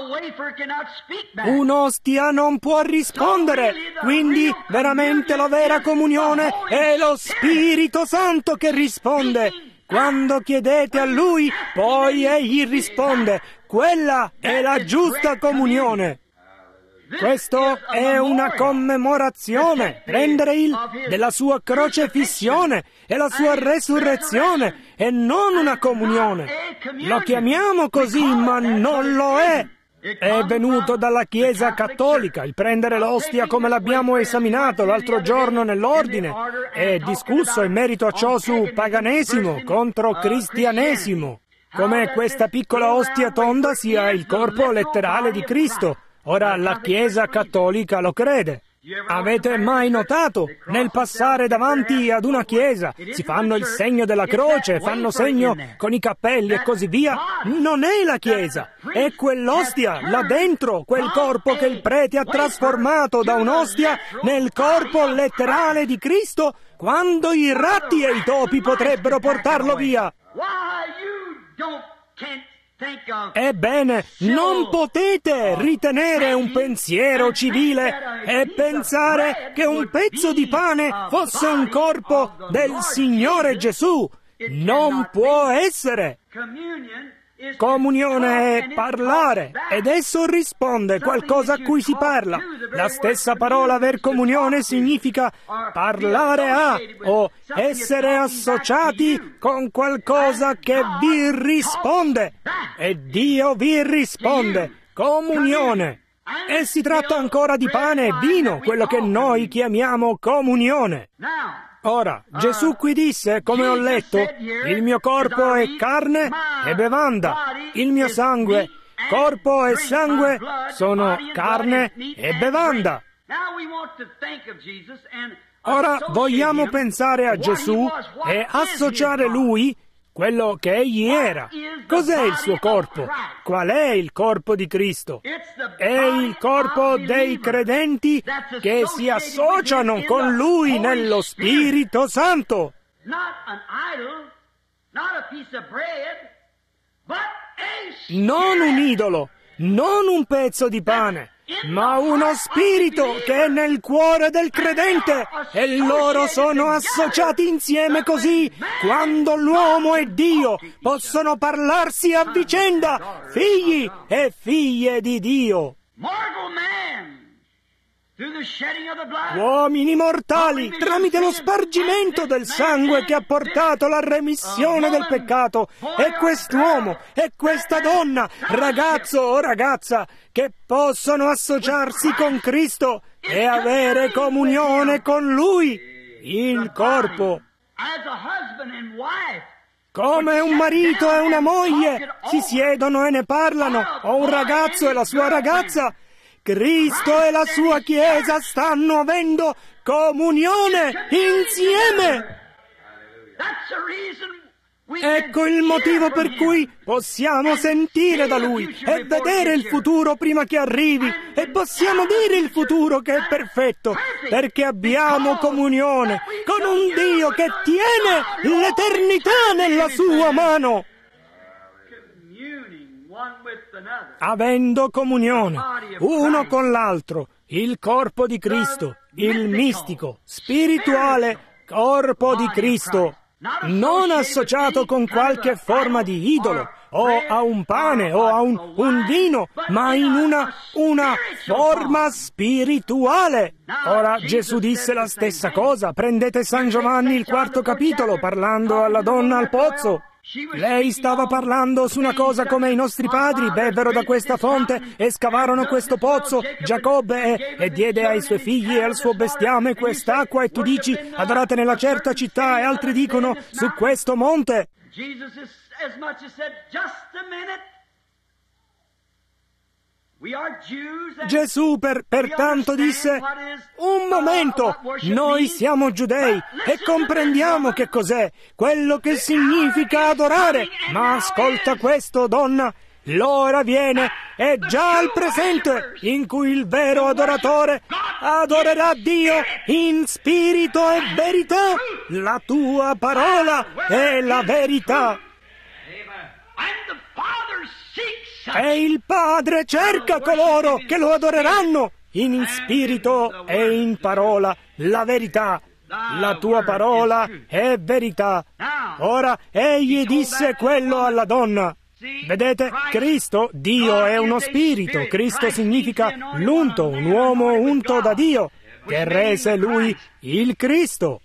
Speaker 1: Un'ostia non può rispondere, quindi veramente la vera comunione è lo Spirito Santo che risponde. Quando chiedete a Lui, poi Egli risponde. Quella è la giusta comunione. Questo è una commemorazione, prendere il della sua crocefissione e la sua resurrezione, e non una comunione. Lo chiamiamo così, ma non lo è. È venuto dalla Chiesa cattolica, il prendere l'ostia come l'abbiamo esaminato l'altro giorno nell'ordine, è discusso in merito a ciò su paganesimo contro cristianesimo, come questa piccola ostia tonda sia il corpo letterale di Cristo. Ora la Chiesa cattolica lo crede. Avete mai notato? Nel passare davanti ad una chiesa si fanno il segno della croce, fanno segno con i cappelli e così via. Non è la chiesa, è quell'ostia là dentro, quel corpo che il prete ha trasformato da un'ostia nel corpo letterale di Cristo, quando i ratti e i topi potrebbero portarlo via. Ebbene, non potete ritenere un pensiero civile e pensare che un pezzo di pane fosse un corpo del Signore Gesù. Non può essere. Comunione è parlare, ed esso risponde qualcosa a cui si parla. La stessa parola aver comunione significa parlare a o essere associati con qualcosa che vi risponde. E Dio vi risponde. Comunione. E si tratta ancora di pane e vino, quello che noi chiamiamo comunione. Ora, Gesù qui disse, come ho letto, il mio corpo è carne e bevanda, il mio sangue, corpo e sangue sono carne e bevanda. Ora vogliamo pensare a Gesù e associare Lui, quello che Egli era. Cos'è il suo corpo? Qual è il corpo di Cristo? È il corpo dei credenti che si associano con Lui nello Spirito Santo. Non un idolo, non un pezzo di pane, ma uno spirito che è nel cuore del credente, e loro sono associati insieme così, quando l'uomo e Dio possono parlarsi a vicenda, figli e figlie di Dio. Uomini mortali, tramite lo spargimento del sangue che ha portato la remissione del peccato, e quest'uomo e questa donna, ragazzo o ragazza, che possono associarsi con Cristo e avere comunione con Lui, il corpo. Come un marito e una moglie si siedono e ne parlano, o un ragazzo e la sua ragazza, Cristo e la sua Chiesa stanno avendo comunione insieme. Ecco il motivo per cui possiamo sentire da Lui e vedere il futuro prima che arrivi, e possiamo dire il futuro che è perfetto, perché abbiamo comunione con un Dio che tiene l'eternità nella sua mano. Avendo comunione uno con l'altro, il corpo di Cristo, il mistico, spirituale corpo di Cristo, non associato con qualche forma di idolo o a un pane o a un, un vino, ma in una, una forma spirituale. Ora Gesù disse la stessa cosa. Prendete San Giovanni, il quarto capitolo, parlando alla donna al pozzo. Lei stava parlando su una cosa come i nostri padri bevvero da questa fonte e scavarono questo pozzo, Giacobbe, e, e diede ai suoi figli e al suo bestiame quest'acqua, e tu dici adorate nella certa città, e altri dicono su questo monte. Gesù per, pertanto disse, un momento, noi siamo giudei e comprendiamo che cos'è, quello che significa adorare, ma ascolta questo, donna, l'ora viene, è già al presente, in cui il vero adoratore adorerà Dio in spirito e verità, la tua parola è la verità. E il Padre cerca coloro che lo adoreranno in spirito e in parola, la verità. La tua parola è verità. Ora egli disse quello alla donna. Vedete, Cristo, Dio è uno spirito. Cristo significa l'unto, un uomo unto da Dio, che rese lui il Cristo.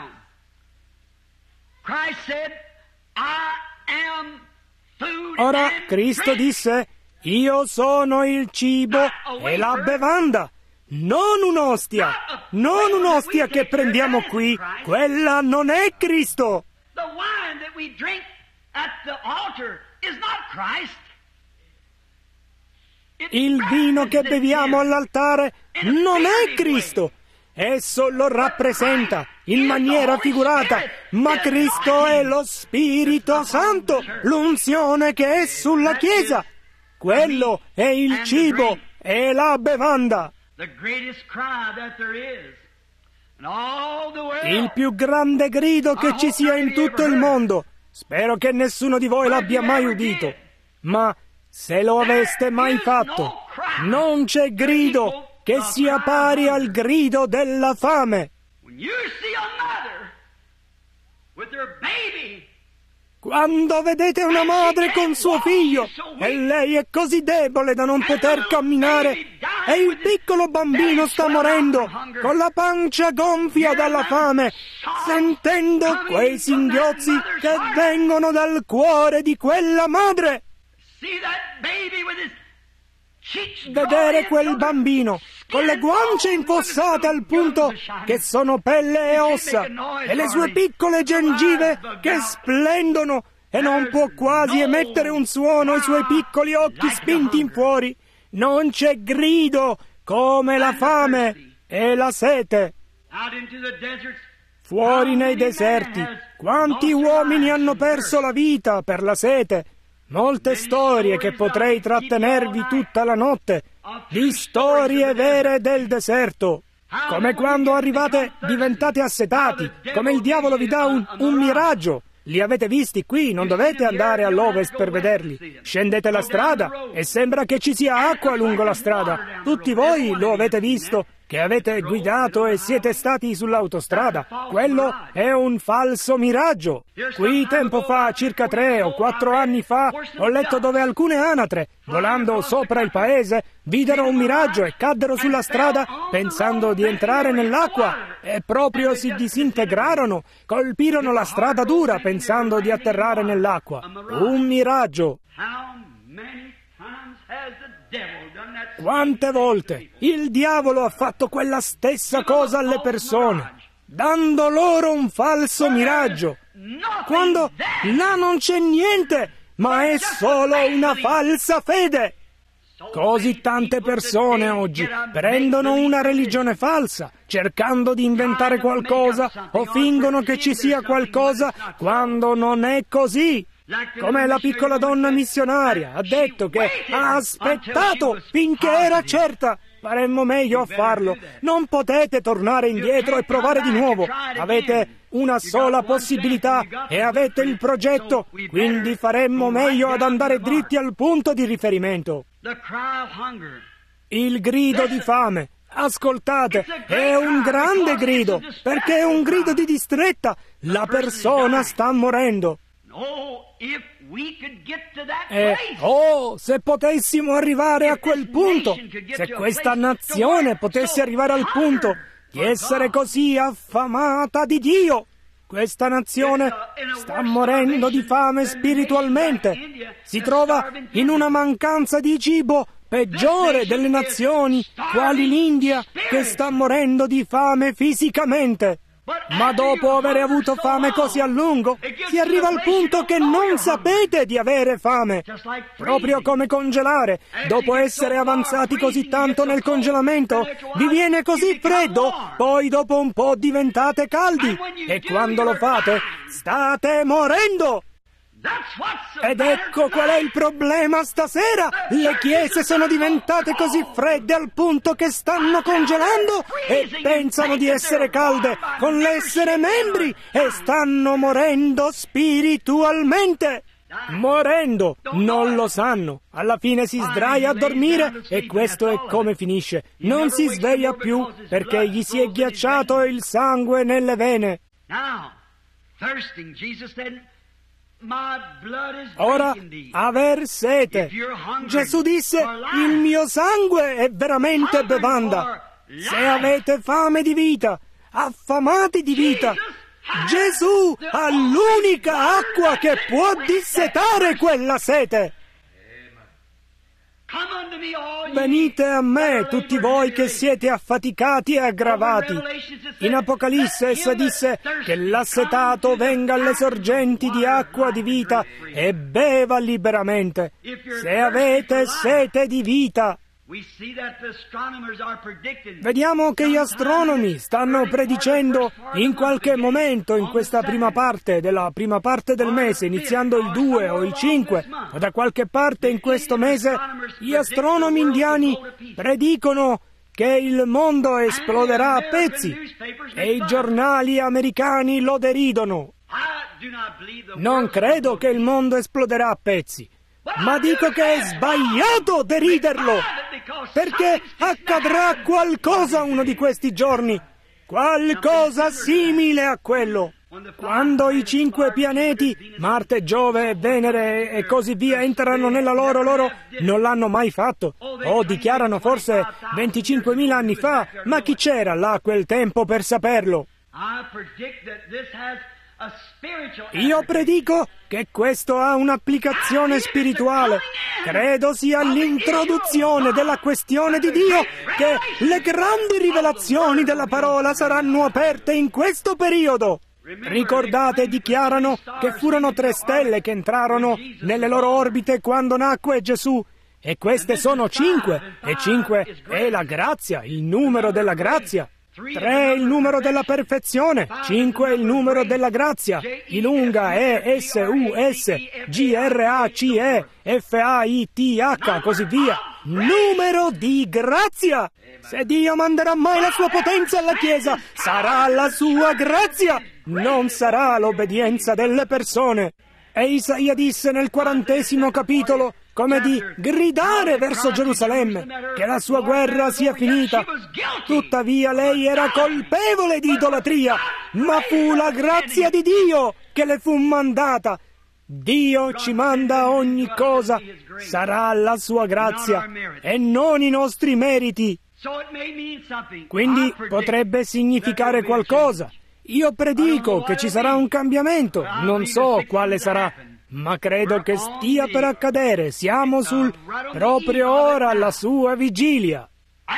Speaker 1: Ora Cristo disse, io sono il cibo e la bevanda, non un'ostia, non un'ostia che prendiamo qui, quella non è Cristo. Il vino che beviamo all'altare non è Cristo. Esso lo rappresenta in maniera figurata, ma Cristo è lo Spirito Santo, l'unzione che è sulla Chiesa. Quello è il cibo e la bevanda. Il più grande grido che ci sia in tutto il mondo. Spero che nessuno di voi l'abbia mai udito, ma se lo aveste mai fatto, non c'è grido che sia pari al grido della fame. Quando vedete una madre con suo figlio e lei è così debole da non poter camminare e il piccolo bambino sta morendo con la pancia gonfia dalla fame, sentendo quei singhiozzi che vengono dal cuore di quella madre, vedere quel bambino con le guance infossate al punto che sono pelle e ossa e le sue piccole gengive che splendono e non può quasi emettere un suono, i suoi piccoli occhi spinti in fuori, non c'è grido come la fame e la sete. Fuori nei deserti, quanti uomini hanno perso la vita per la sete? Molte storie che potrei trattenervi tutta la notte, di storie vere del deserto, come quando arrivate diventate assetati, come il diavolo vi dà un, un miraggio. Li avete visti qui, non dovete andare all'ovest per vederli. Scendete la strada e sembra che ci sia acqua lungo la strada. Tutti voi lo avete visto, che avete guidato e siete stati sull'autostrada. Quello è un falso miraggio. Qui tempo fa, circa tre o quattro anni fa, ho letto dove alcune anatre, volando sopra il paese, videro un miraggio e caddero sulla strada pensando di entrare nell'acqua e proprio si disintegrarono, colpirono la strada dura pensando di atterrare nell'acqua. Un miraggio. Quante volte il diavolo ha fatto quella stessa cosa alle persone, dando loro un falso miraggio, quando là non c'è niente, ma è solo una falsa fede. Così tante persone oggi prendono una religione falsa, cercando di inventare qualcosa o fingono che ci sia qualcosa quando non è così. Come la piccola donna missionaria ha detto che ha aspettato finché era certa. Faremmo meglio a farlo. Non potete tornare indietro e provare di nuovo. Avete una sola possibilità e avete il progetto, quindi faremmo meglio ad andare dritti al punto di riferimento. Il grido di fame. Ascoltate, è un grande grido, perché è un grido di distretta. La persona sta morendo. E, oh, se potessimo arrivare a quel punto, se questa nazione potesse arrivare al punto di essere così affamata di Dio. Questa nazione sta morendo di fame spiritualmente, si trova in una mancanza di cibo peggiore delle nazioni, quali l'India, che sta morendo di fame fisicamente. Ma dopo aver avuto fame così a lungo, si arriva al punto che non sapete di avere fame. Proprio come congelare. Dopo essere avanzati così tanto nel congelamento, vi viene così freddo, poi dopo un po' diventate caldi. E quando lo fate, state morendo. Ed ecco qual è il problema stasera. Le chiese sono diventate così fredde al punto che stanno congelando e pensano di essere calde con l'essere membri e stanno morendo spiritualmente. Morendo, non lo sanno. Alla fine si sdraia a dormire e questo è come finisce. Non si sveglia più perché gli si è ghiacciato il sangue nelle vene. Ora, aver sete. Gesù disse, il mio sangue è veramente bevanda. Se avete fame di vita, affamati di vita, Gesù ha l'unica acqua che può dissetare quella sete. Venite a me, tutti voi che siete affaticati e aggravati. In Apocalisse essa disse che l'assetato venga alle sorgenti di acqua di vita e beva liberamente. Se avete sete di vita. Vediamo che gli astronomi stanno predicendo in qualche momento in questa prima parte della prima parte del mese, iniziando il due o il cinque, o da qualche parte in questo mese, gli astronomi indiani predicono che il mondo esploderà a pezzi e i giornali americani lo deridono. Non credo che il mondo esploderà a pezzi. Ma dico che è sbagliato deriderlo, perché accadrà qualcosa uno di questi giorni, qualcosa simile a quello. Quando i cinque pianeti, Marte, Giove, Venere e così via, entrano nella loro loro, non l'hanno mai fatto, o dichiarano forse venticinquemila anni fa, ma chi c'era là a quel tempo per saperlo? Io predico che questo ha un'applicazione spirituale. Credo sia l'introduzione della questione di Dio, che le grandi rivelazioni della parola saranno aperte in questo periodo. Ricordate, dichiarano che furono tre stelle che entrarono nelle loro orbite quando nacque Gesù. E queste sono cinque, e cinque è la grazia, il numero della grazia. Tre è il numero della perfezione, cinque è il numero della grazia, I lunga E, S, U, S, G, R, A, C, E, F, A, I, T, H, così via. Numero di grazia! Se Dio manderà mai la sua potenza alla Chiesa, sarà la sua grazia, non sarà l'obbedienza delle persone. E Isaia disse nel quarantesimo capitolo, come di gridare verso Gerusalemme, che la sua guerra sia finita. Tuttavia lei era colpevole di idolatria, ma fu la grazia di Dio che le fu mandata. Dio ci manda ogni cosa, sarà la sua grazia e non i nostri meriti. Quindi potrebbe significare qualcosa. Io predico che ci sarà un cambiamento, non so quale sarà, ma credo che stia per accadere. Siamo sul proprio ora alla sua vigilia.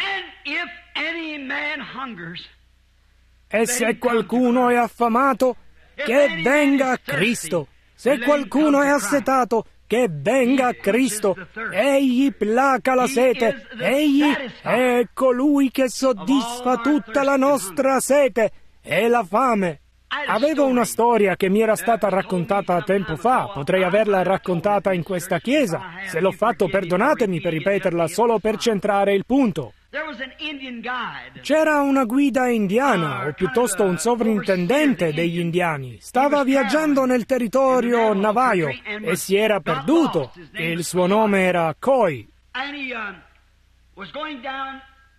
Speaker 1: E se qualcuno è affamato, che venga a Cristo. Se qualcuno è assetato, che venga a Cristo. Egli placa la sete. Egli è colui che soddisfa tutta la nostra sete e la fame. Avevo una storia che mi era stata raccontata tempo fa, potrei averla raccontata in questa chiesa. Se l'ho fatto, perdonatemi per ripeterla solo per centrare il punto. C'era una guida indiana, o piuttosto un sovrintendente degli indiani. Stava viaggiando nel territorio Navajo e si era perduto. Il suo nome era Coy.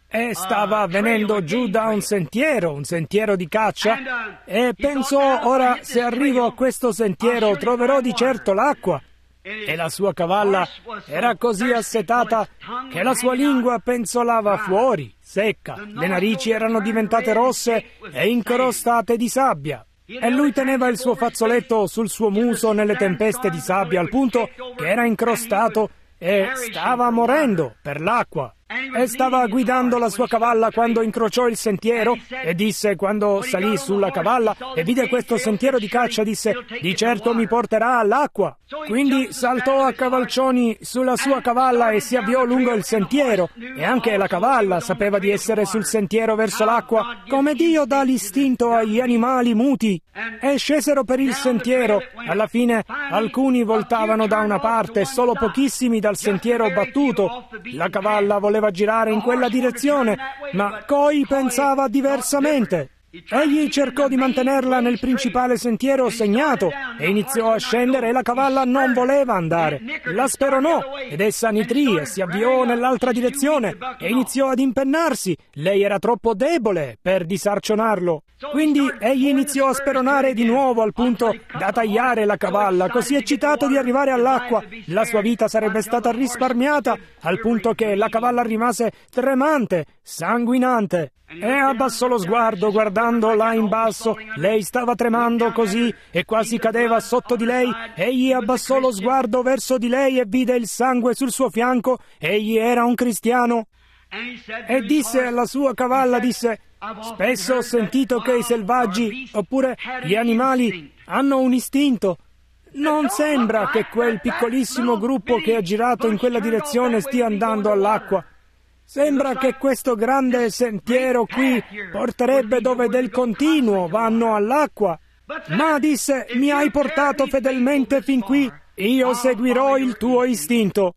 Speaker 1: e stava venendo giù da un sentiero, un sentiero di caccia, e pensò, ora se arrivo a questo sentiero troverò di certo l'acqua. E la sua cavalla era così assetata che la sua lingua penzolava fuori, secca, le narici erano diventate rosse e incrostate di sabbia. E lui teneva il suo fazzoletto sul suo muso nelle tempeste di sabbia, al punto che era incrostato e stava morendo per l'acqua. E stava guidando la sua cavalla quando incrociò il sentiero e disse, quando salì sulla cavalla e vide questo sentiero di caccia, disse, di certo mi porterà all'acqua. Quindi saltò a cavalcioni sulla sua cavalla e si avviò lungo il sentiero, e anche la cavalla sapeva di essere sul sentiero verso l'acqua, come Dio dà l'istinto agli animali muti. E scesero per il sentiero. Alla fine alcuni voltavano da una parte, solo pochissimi dal sentiero battuto. La cavalla voleva girare in quella direzione, ma Coy pensava diversamente. Egli cercò di mantenerla nel principale sentiero segnato e iniziò a scendere e la cavalla non voleva andare. La speronò ed essa nitrì e si avviò nell'altra direzione e iniziò ad impennarsi. Lei era troppo debole per disarcionarlo. Quindi egli iniziò a speronare di nuovo al punto da tagliare la cavalla, così eccitato di arrivare all'acqua. La sua vita sarebbe stata risparmiata al punto che la cavalla rimase tremante, sanguinante. E abbassò lo sguardo guardando là in basso. Lei stava tremando così e quasi cadeva sotto di lei. Egli abbassò lo sguardo verso di lei e vide il sangue sul suo fianco. Egli era un cristiano. E disse alla sua cavalla, disse, spesso ho sentito che i selvaggi, oppure gli animali, hanno un istinto. Non sembra che quel piccolissimo gruppo che ha girato in quella direzione stia andando all'acqua. Sembra che questo grande sentiero qui porterebbe dove del continuo vanno all'acqua. Ma disse, mi hai portato fedelmente fin qui, io seguirò il tuo istinto.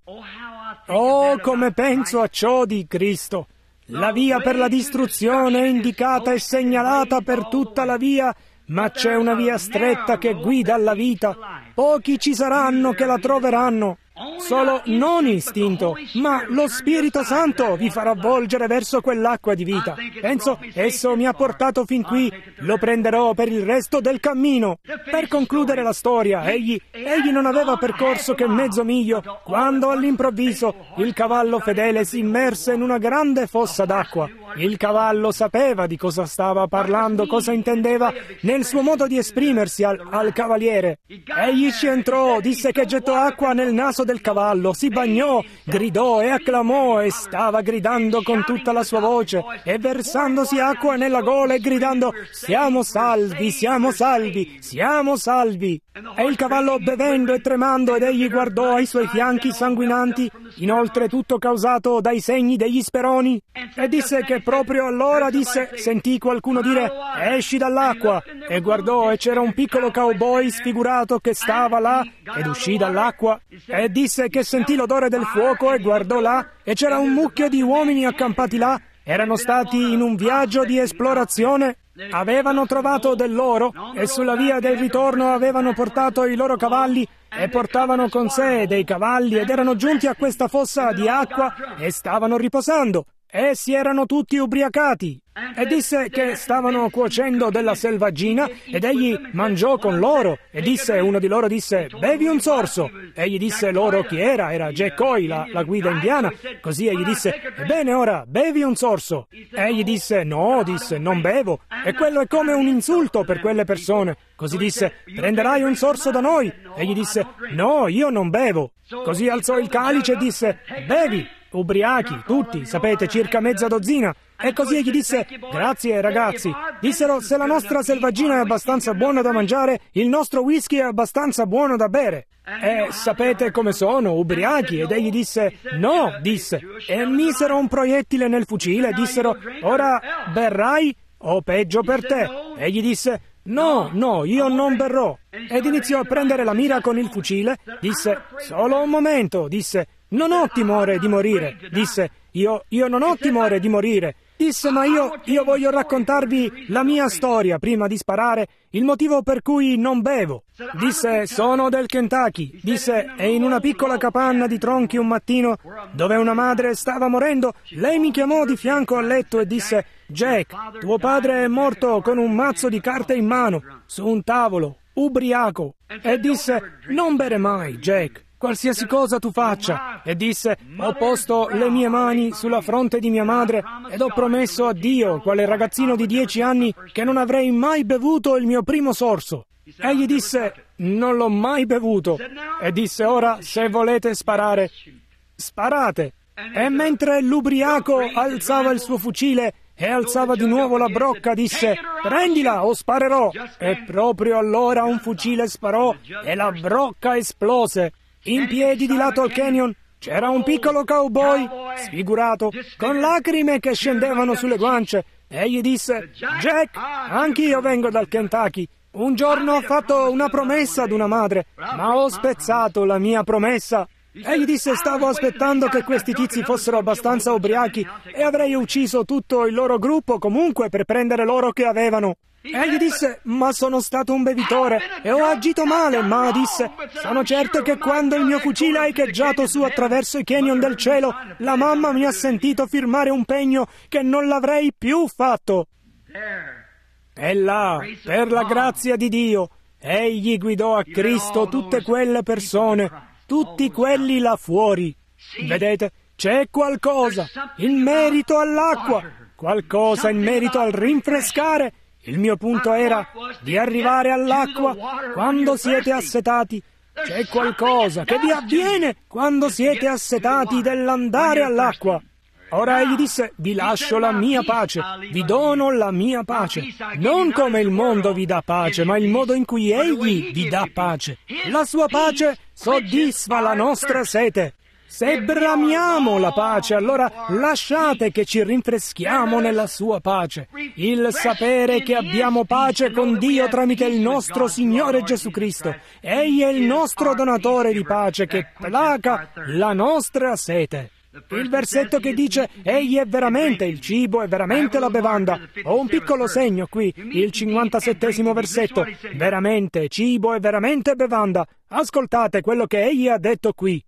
Speaker 1: Oh, come penso a ciò di Cristo! La via per la distruzione è indicata e segnalata per tutta la via, ma c'è una via stretta che guida alla vita. Pochi ci saranno che la troveranno. Solo non istinto, ma lo Spirito Santo vi farà volgere verso quell'acqua di vita. Penso, esso mi ha portato fin qui, lo prenderò per il resto del cammino. Per concludere la storia, egli, egli non aveva percorso che mezzo miglio, quando all'improvviso il cavallo fedele si immerse in una grande fossa d'acqua. Il cavallo sapeva di cosa stava parlando, cosa intendeva nel suo modo di esprimersi al, al cavaliere. Egli ci entrò, disse che gettò acqua nel naso del cavallo, si bagnò, gridò e acclamò e stava gridando con tutta la sua voce e versandosi acqua nella gola e gridando, siamo salvi, siamo salvi, siamo salvi. E il cavallo bevendo e tremando, ed egli guardò ai suoi fianchi sanguinanti, inoltre tutto causato dai segni degli speroni, e disse che proprio allora disse, sentì qualcuno dire, esci dall'acqua, e guardò e c'era un piccolo cowboy sfigurato che stava là ed uscì dall'acqua, e disse che sentì l'odore del fuoco e guardò là e c'era un mucchio di uomini accampati là. Erano stati in un viaggio di esplorazione, avevano trovato dell'oro e sulla via del ritorno avevano portato i loro cavalli e portavano con sé dei cavalli ed erano giunti a questa fossa di acqua e stavano riposando. Essi erano tutti ubriacati. E disse che stavano cuocendo della selvaggina ed egli mangiò con loro e disse, uno di loro disse, bevi un sorso. Egli disse loro chi era, era Jack Coy, la, la guida indiana. Così egli disse, ebbene ora, bevi un sorso. Egli disse, no, disse, non bevo. E quello è come un insulto per quelle persone. Così disse, prenderai un sorso da noi. Egli disse, no, io non bevo. Così alzò il calice e disse, bevi. Ubriachi, tutti, sapete, circa mezza dozzina. E così egli disse, grazie ragazzi. Dissero, se la nostra selvaggina è abbastanza buona da mangiare, il nostro whisky è abbastanza buono da bere. E sapete come sono, ubriachi. Ed egli disse, no, disse. E misero un proiettile nel fucile e dissero, ora berrai o peggio per te. Egli disse, no, no, io non berrò. Ed iniziò a prendere la mira con il fucile. Disse, solo un momento, disse. Non ho timore di morire, disse, io, io non ho timore di morire. Disse, ma io, io voglio raccontarvi la mia storia prima di sparare, il motivo per cui non bevo. Disse, sono del Kentucky. Disse, e in una piccola capanna di tronchi un mattino, dove una madre stava morendo, lei mi chiamò di fianco al letto e disse, Jack, tuo padre è morto con un mazzo di carte in mano, su un tavolo, ubriaco. E disse, non bere mai, Jack, qualsiasi cosa tu faccia. E disse, ho posto le mie mani sulla fronte di mia madre ed ho promesso a Dio, quale ragazzino di dieci anni, che non avrei mai bevuto il mio primo sorso. Egli disse, non l'ho mai bevuto. E disse, ora, se volete sparare, sparate. E mentre l'ubriaco alzava il suo fucile e alzava di nuovo la brocca, disse, prendila o sparerò. E proprio allora un fucile sparò e la brocca esplose. In piedi di lato al canyon c'era un piccolo cowboy, sfigurato, con lacrime che scendevano sulle guance. Egli disse, Jack, anch'io vengo dal Kentucky. Un giorno ho fatto una promessa ad una madre, ma ho spezzato la mia promessa. Egli disse, stavo aspettando che questi tizi fossero abbastanza ubriachi e avrei ucciso tutto il loro gruppo comunque per prendere l'oro che avevano. Egli disse, ma sono stato un bevitore e ho agito male, ma disse, sono certo che quando il mio fucile ha echeggiato su attraverso i canyon del cielo, la mamma mi ha sentito firmare un pegno che non l'avrei più fatto. E là, per la grazia di Dio, egli guidò a Cristo tutte quelle persone, tutti quelli là fuori. Vedete, c'è qualcosa in merito all'acqua, qualcosa in merito al rinfrescare. Il mio punto era di arrivare all'acqua quando siete assetati. C'è qualcosa che vi avviene quando siete assetati dell'andare all'acqua. Ora egli disse, vi lascio la mia pace, vi dono la mia pace. Non come il mondo vi dà pace, ma il modo in cui egli vi dà pace. La sua pace soddisfa la nostra sete. Se bramiamo la pace, allora lasciate che ci rinfreschiamo nella sua pace. Il sapere che abbiamo pace con Dio tramite il nostro Signore Gesù Cristo. Egli è il nostro donatore di pace che placa la nostra sete. Il versetto che dice, egli è veramente il cibo, è veramente la bevanda. Ho un piccolo segno qui, il cinquantasettesimo versetto. Veramente cibo e veramente bevanda. Ascoltate quello che egli ha detto qui.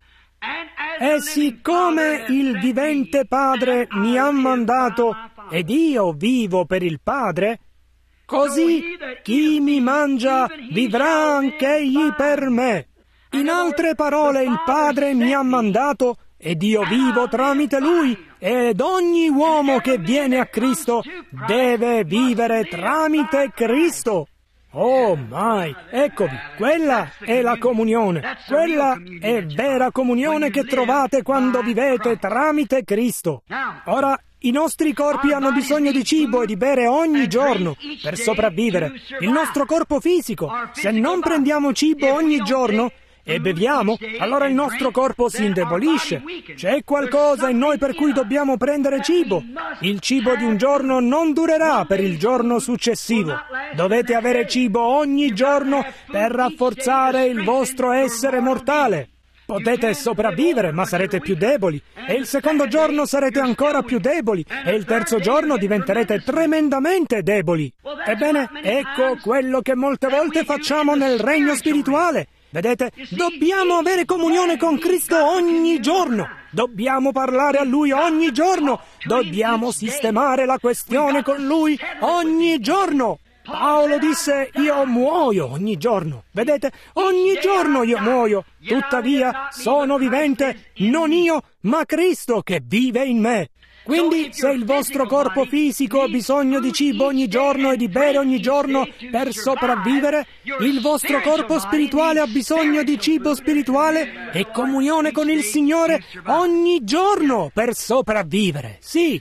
Speaker 1: E siccome il vivente Padre mi ha mandato ed io vivo per il Padre, così chi mi mangia vivrà anch'egli per me. In altre parole, il Padre mi ha mandato ed io vivo tramite Lui, ed ogni uomo che viene a Cristo deve vivere tramite Cristo. Oh mai, eccovi, quella è la comunione, quella è vera comunione che trovate quando vivete tramite Cristo. Ora, i nostri corpi hanno bisogno di cibo e di bere ogni giorno per sopravvivere. Il nostro corpo fisico, se non prendiamo cibo ogni giorno e beviamo, allora il nostro corpo si indebolisce. C'è qualcosa in noi per cui dobbiamo prendere cibo. Il cibo di un giorno non durerà per il giorno successivo. Dovete avere cibo ogni giorno per rafforzare il vostro essere mortale. Potete sopravvivere, ma sarete più deboli. E il secondo giorno sarete ancora più deboli. E il terzo giorno diventerete tremendamente deboli. Ebbene, ecco quello che molte volte facciamo nel regno spirituale. Vedete, dobbiamo avere comunione con Cristo ogni giorno. Dobbiamo parlare a Lui ogni giorno. Dobbiamo sistemare la questione con Lui ogni giorno. Paolo disse, io muoio ogni giorno. Vedete, ogni giorno io muoio. Tuttavia sono vivente, non io, ma Cristo che vive in me. Quindi, se il vostro corpo fisico ha bisogno di cibo ogni giorno e di bere ogni giorno per sopravvivere, il vostro corpo spirituale ha bisogno di cibo spirituale e comunione con il Signore ogni giorno per sopravvivere. Sì.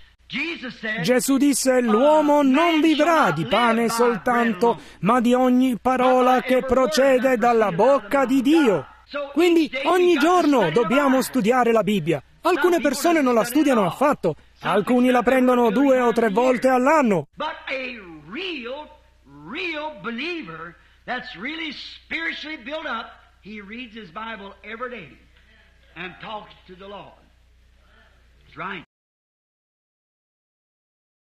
Speaker 1: Gesù disse, l'uomo non vivrà di pane soltanto, ma di ogni parola che procede dalla bocca di Dio. Quindi, ogni giorno dobbiamo studiare la Bibbia. Alcune persone non la studiano affatto. Alcuni la prendono due o tre volte all'anno.
Speaker 2: But a real, real believer that's really spiritually built up, he reads his Bible every day and talks to the Lord. That's right.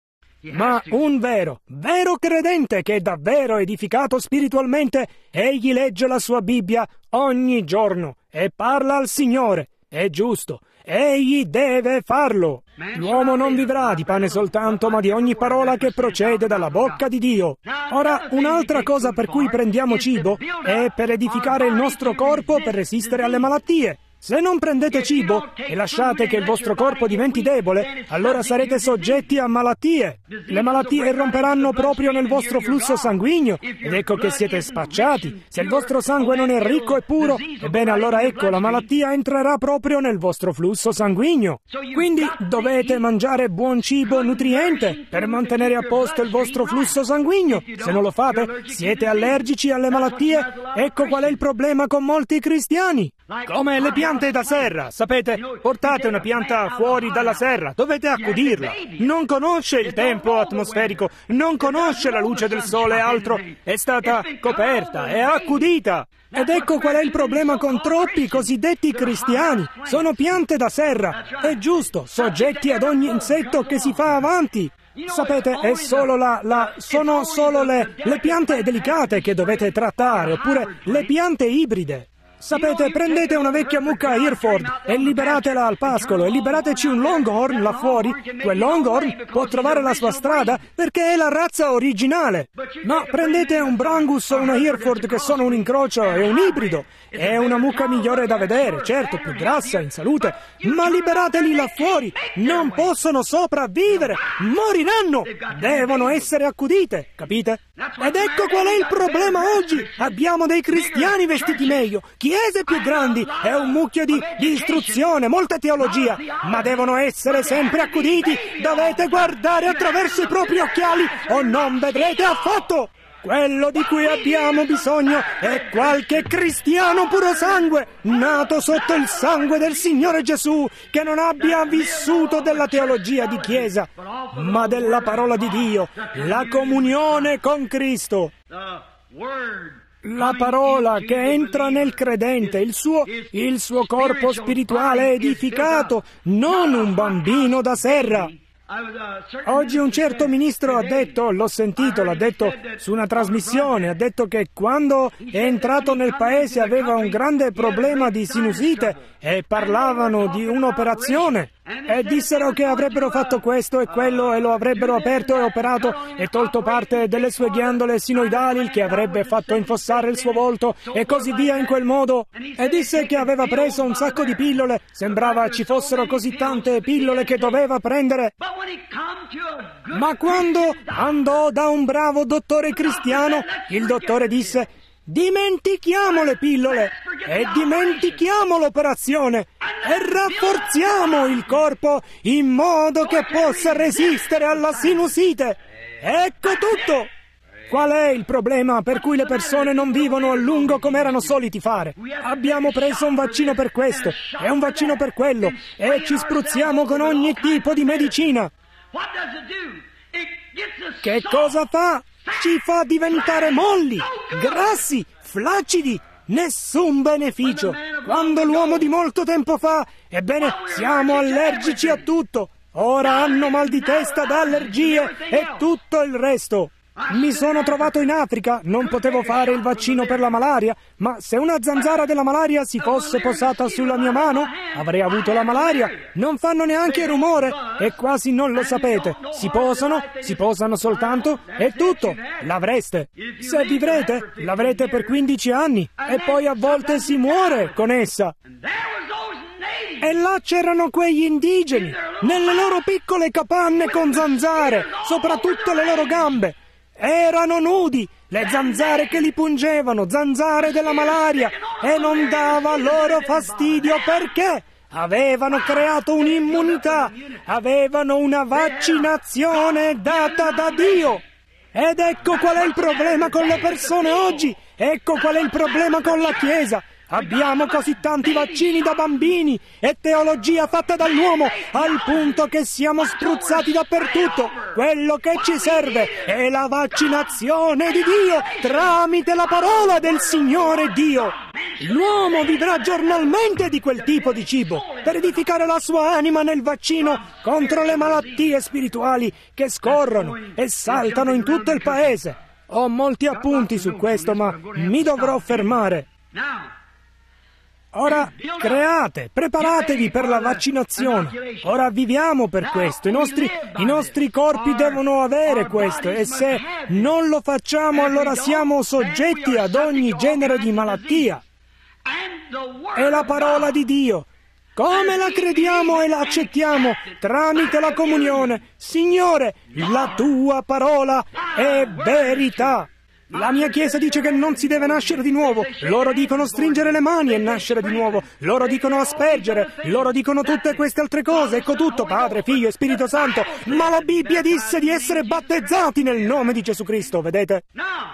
Speaker 1: Ma un vero, vero credente che è davvero edificato spiritualmente, egli legge la sua Bibbia ogni giorno e parla al Signore. È giusto, egli deve farlo. L'uomo non vivrà di pane soltanto, ma di ogni parola che procede dalla bocca di Dio. Ora, un'altra cosa per cui prendiamo cibo è per edificare il nostro corpo per resistere alle malattie. Se non prendete cibo e lasciate che il vostro corpo diventi debole, allora sarete soggetti a malattie. Le malattie irromperanno proprio nel vostro flusso sanguigno ed ecco che siete spacciati. Se il vostro sangue non è ricco e puro, ebbene allora ecco la malattia entrerà proprio nel vostro flusso sanguigno. Quindi dovete mangiare buon cibo nutriente per mantenere a posto il vostro flusso sanguigno. Se non lo fate, siete allergici alle malattie. Ecco qual è il problema con molti cristiani. Come le piante da serra, sapete, portate una pianta fuori dalla serra, dovete accudirla. Non conosce il tempo atmosferico, non conosce la luce del sole e altro, è stata coperta, è accudita. Ed ecco qual è il problema con troppi cosiddetti cristiani. Sono piante da serra, è giusto, soggetti ad ogni insetto che si fa avanti. Sapete, è solo la, la, sono solo le, le piante delicate che dovete trattare, oppure le piante ibride. Sapete, prendete una vecchia mucca Hereford e liberatela al pascolo e liberateci un Longhorn là fuori. Quel Longhorn può trovare la sua strada perché è la razza originale. Ma prendete un Brangus o una Hereford che sono un incrocio e un ibrido. È una mucca migliore da vedere, certo, più grassa, in salute, ma liberateli là fuori. Non possono sopravvivere, moriranno, devono essere accudite, capite? Ed ecco qual è il problema oggi. Abbiamo dei cristiani vestiti meglio, chiese più grandi e un mucchio di, di istruzione, molta teologia, ma devono essere sempre accuditi. Dovete guardare attraverso i propri occhiali o non vedrete affatto. Quello di cui abbiamo bisogno è qualche cristiano puro sangue, nato sotto il sangue del Signore Gesù, che non abbia vissuto della teologia di chiesa, ma della parola di Dio, la comunione con Cristo. La parola che entra nel credente, il suo, il suo corpo spirituale edificato, non un bambino da serra. Oggi un certo ministro ha detto, l'ho sentito, l'ha detto su una trasmissione, ha detto che quando è entrato nel paese aveva un grande problema di sinusite e parlavano di un'operazione e dissero che avrebbero fatto questo e quello e lo avrebbero aperto e operato e tolto parte delle sue ghiandole sinoidali, il che avrebbe fatto infossare il suo volto e così via in quel modo. E disse che aveva preso un sacco di pillole, sembrava ci fossero così tante pillole che doveva prendere. Ma quando andò da un bravo dottore cristiano, il dottore disse: dimentichiamo le pillole e dimentichiamo l'operazione e rafforziamo il corpo in modo che possa resistere alla sinusite. Ecco tutto. Qual è il problema per cui le persone non vivono a lungo come erano soliti fare? Abbiamo preso un vaccino per questo e un vaccino per quello e ci spruzziamo con ogni tipo di medicina. Che cosa fa? Ci fa diventare molli, grassi, flaccidi, nessun beneficio. Quando l'uomo di molto tempo fa, ebbene, siamo allergici a tutto. Ora hanno mal di testa da allergie e tutto il resto. Mi sono trovato in Africa, non potevo fare il vaccino per la malaria, ma se una zanzara della malaria si fosse posata sulla mia mano, avrei avuto la malaria. Non fanno neanche rumore e quasi non lo sapete. Si posano, si posano soltanto e tutto. L'avreste. Se vivrete, l'avrete per quindici anni e poi a volte si muore con essa. E là c'erano quegli indigeni, nelle loro piccole capanne con zanzare, soprattutto le loro gambe. Erano nudi, le zanzare che li pungevano, zanzare della malaria, e non dava loro fastidio perché avevano creato un'immunità, avevano una vaccinazione data da Dio. Ed ecco qual è il problema con le persone oggi, ecco qual è il problema con la Chiesa. Abbiamo così tanti vaccini da bambini e teologia fatta dall'uomo, al punto che siamo spruzzati dappertutto. Quello che ci serve è la vaccinazione di Dio tramite la parola del Signore Dio. L'uomo vivrà giornalmente di quel tipo di cibo per edificare la sua anima nel vaccino contro le malattie spirituali che scorrono e saltano in tutto il paese. Ho molti appunti su questo, ma mi dovrò fermare. Ora create, preparatevi per la vaccinazione. Ora viviamo per questo. I nostri, i nostri corpi devono avere questo, e se non lo facciamo allora siamo soggetti ad ogni genere di malattia. È la parola di Dio. Come la crediamo e la accettiamo? Tramite la comunione. Signore, la tua parola è verità. La mia Chiesa dice che non si deve nascere di nuovo. Loro dicono stringere le mani e nascere di nuovo. Loro dicono aspergere. Loro dicono tutte queste altre cose. Ecco tutto, Padre, Figlio e Spirito Santo. Ma la Bibbia disse di essere battezzati nel nome di Gesù Cristo, vedete?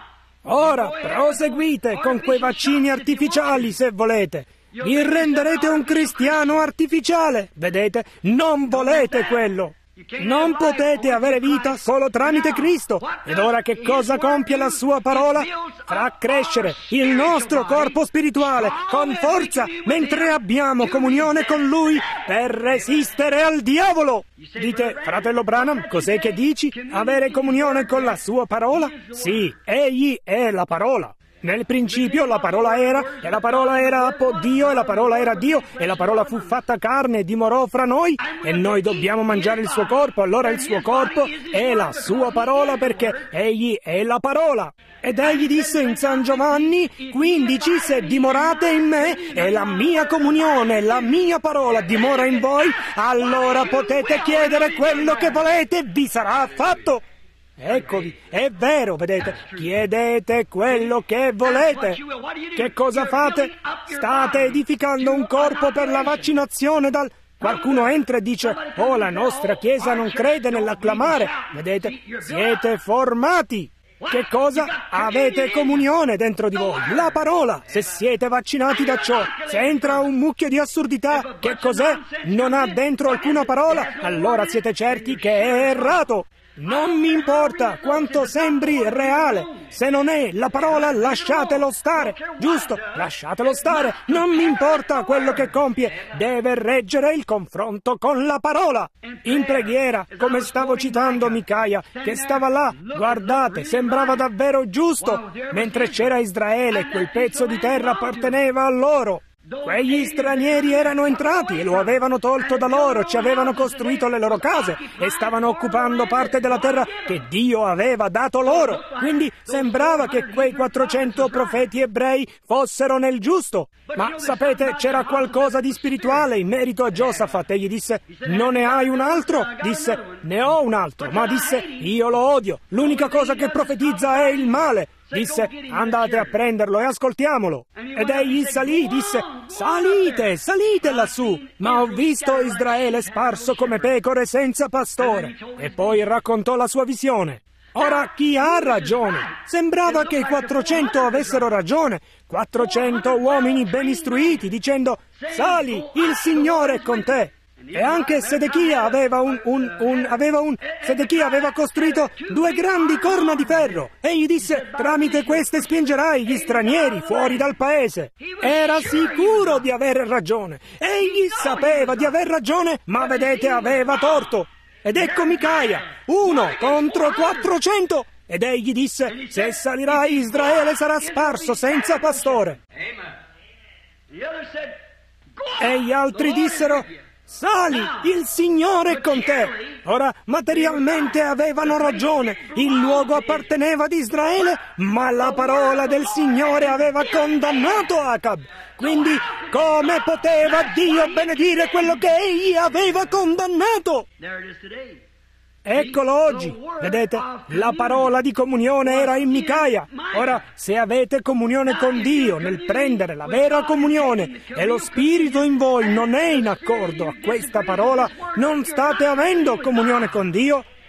Speaker 1: Ora, proseguite con quei vaccini artificiali se volete. Vi renderete un cristiano artificiale, vedete? Non volete quello. Non potete avere vita solo tramite Cristo. Ed ora che cosa compie la sua parola? Farà crescere il nostro corpo spirituale con forza mentre abbiamo comunione con Lui per resistere al diavolo. Dite, fratello Branham, cos'è che dici? Avere comunione con la sua parola? Sì, Egli è la parola. Nel principio la parola era, e la parola era Dio, e la parola era Dio, e la parola fu fatta carne e dimorò fra noi, e noi dobbiamo mangiare il suo corpo. Allora il suo corpo è la sua parola, perché Egli è la parola. Ed Egli disse in San Giovanni quindici, se dimorate in me e la mia comunione, la mia parola dimora in voi, allora potete chiedere quello che volete e vi sarà fatto. Eccovi, è vero, vedete, chiedete quello che volete. Che cosa fate? State edificando un corpo per la vaccinazione dal... Qualcuno entra e dice, oh, la nostra Chiesa non crede nell'acclamare. Vedete, siete formati. Che cosa? Avete comunione dentro di voi, la parola. Se siete vaccinati da ciò, se entra un mucchio di assurdità, che cos'è? Non ha dentro alcuna parola, allora siete certi che è errato. Non mi importa quanto sembri reale, se non è la parola lasciatelo stare, giusto? Lasciatelo stare, non mi importa quello che compie, deve reggere il confronto con la parola. In preghiera, come stavo citando Micaia, che stava là, guardate, sembrava davvero giusto, mentre c'era Israele, quel pezzo di terra apparteneva a loro. Quegli stranieri erano entrati e lo avevano tolto da loro, ci avevano costruito le loro case e stavano occupando parte della terra che Dio aveva dato loro. Quindi sembrava che quei quattrocento profeti ebrei fossero nel giusto. Ma sapete, c'era qualcosa di spirituale in merito a Giosafat. Egli disse, non ne hai un altro? Disse, ne ho un altro, ma disse, io lo odio. L'unica cosa che profetizza è il male. Disse, andate a prenderlo e ascoltiamolo. Ed egli salì, disse, salite, salite lassù. Ma ho visto Israele sparso come pecore senza pastore. E poi raccontò la sua visione. Ora, chi ha ragione? Sembrava che i quattrocento avessero ragione. quattrocento uomini ben istruiti, dicendo, sali, il Signore è con te. E anche Sedechia aveva un, un, un, aveva un, Sedechia aveva costruito due grandi corna di ferro. Egli disse, tramite queste spingerai gli stranieri fuori dal paese. Era sicuro di aver ragione. Egli sapeva di aver ragione, ma vedete, aveva torto. Ed ecco Micaia, uno contro quattrocento. Ed egli disse, se salirai Israele sarà sparso senza pastore. E gli altri dissero, sali, il Signore è con te. Ora, materialmente avevano ragione, il luogo apparteneva ad Israele, ma la parola del Signore aveva condannato Acab. Quindi, come poteva Dio benedire quello che egli aveva condannato? Eccolo oggi, vedete, la parola di comunione era in Micaia. Ora, se avete comunione con Dio nel prendere la vera comunione e lo Spirito in voi non è in accordo a questa parola, non state avendo comunione con Dio,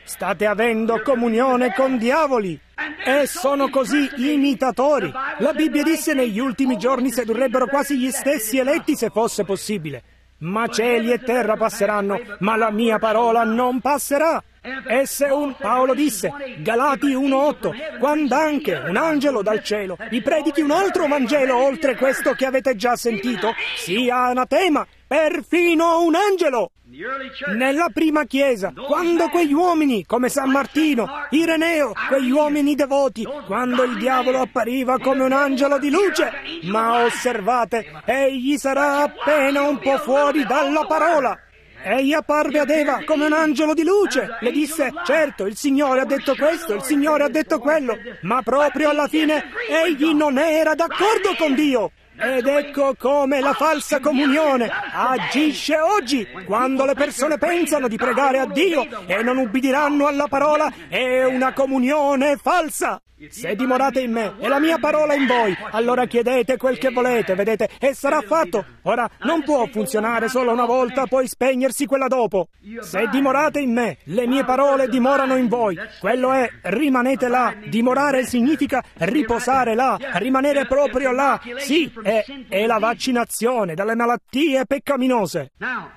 Speaker 1: State avendo comunione con diavoli e sono così imitatori. La Bibbia disse negli ultimi giorni sedurrebbero quasi gli stessi eletti se fosse possibile. Ma cieli e terra passeranno, ma la mia parola non passerà. E se un, Paolo disse, Galati uno otto, quando anche un angelo dal cielo vi predichi un altro Vangelo oltre questo che avete già sentito, sia anatema, perfino un angelo. Nella prima chiesa, quando quegli uomini, come San Martino, Ireneo, quegli uomini devoti, quando il diavolo appariva come un angelo di luce, ma osservate, egli sarà appena un po' fuori dalla parola. Egli apparve ad Eva come un angelo di luce. Le disse, certo, il Signore ha detto questo, il Signore ha detto quello, ma proprio alla fine egli non era d'accordo con Dio. Ed ecco come la falsa comunione agisce oggi, quando le persone pensano di pregare a Dio e non ubbidiranno alla parola, è una comunione falsa. Se dimorate in me e la mia parola in voi, allora chiedete quel che volete, vedete, e sarà fatto. Ora, non può funzionare solo una volta, poi spegnersi quella dopo. Se dimorate in me, le mie parole dimorano in voi. Quello è, rimanete là. Dimorare significa riposare là, rimanere proprio là. Sì, è, è la vaccinazione dalle malattie peccaminose.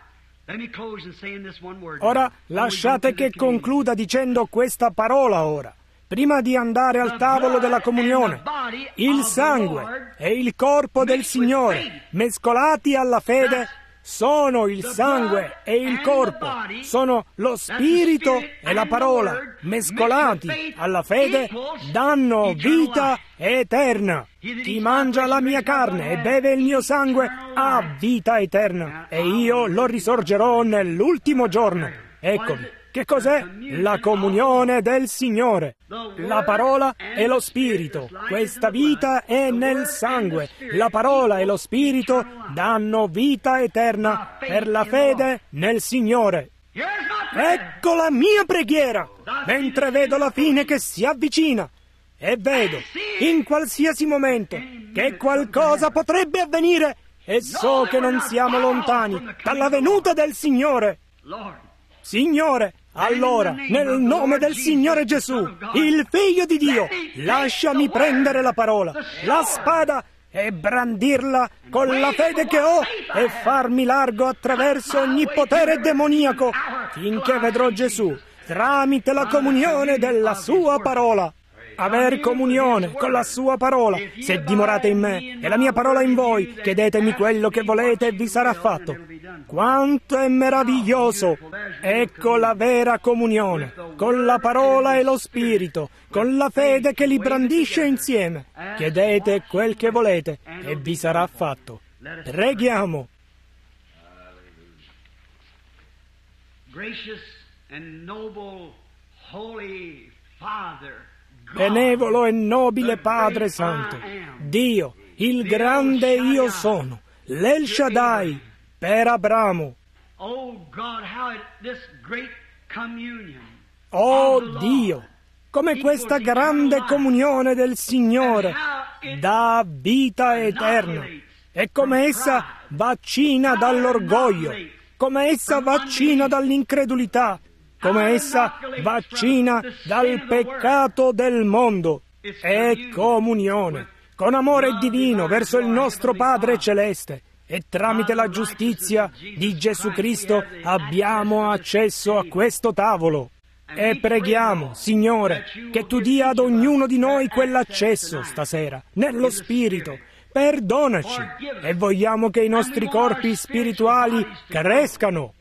Speaker 1: Ora, lasciate che concluda dicendo questa parola ora. Prima di andare al tavolo della comunione, il sangue e il corpo del Signore, mescolati alla fede, sono il sangue e il corpo, sono lo spirito e la parola, mescolati alla fede, danno vita eterna. Chi mangia la mia carne e beve il mio sangue ha vita eterna, e io lo risorgerò nell'ultimo giorno. Eccovi. Che cos'è? La comunione del Signore. La parola e lo spirito. Questa vita è nel sangue. La parola e lo spirito danno vita eterna per la fede nel Signore. Ecco la mia preghiera, mentre vedo la fine che si avvicina. E vedo, in qualsiasi momento, che qualcosa potrebbe avvenire, e so che non siamo lontani dalla venuta del Signore. Signore, allora, nel nome del Signore Gesù, il Figlio di Dio, lasciami prendere la parola, la spada, e brandirla con la fede che ho e farmi largo attraverso ogni potere demoniaco, finché vedrò Gesù tramite la comunione della sua parola. Aver comunione con la sua parola. Se dimorate in me e la mia parola in voi, chiedetemi quello che volete e vi sarà fatto. Quanto è meraviglioso! Ecco la vera comunione, con la parola e lo spirito, con la fede che li brandisce insieme. Chiedete quel che volete e vi sarà fatto. Preghiamo.
Speaker 2: Gracious and noble, holy Father,
Speaker 1: Benevolo e nobile Padre Santo, Dio, il grande io sono, l'El Shaddai, per Abramo. Oh Dio, come questa grande comunione del Signore dà vita eterna, e come essa vaccina dall'orgoglio, come essa vaccina dall'incredulità, come essa vaccina dal peccato del mondo. È comunione, con amore divino verso il nostro Padre Celeste, e tramite la giustizia di Gesù Cristo abbiamo accesso a questo tavolo. E preghiamo, Signore, che Tu dia ad ognuno di noi quell'accesso stasera, nello Spirito. Perdonaci, e vogliamo che i nostri corpi spirituali crescano.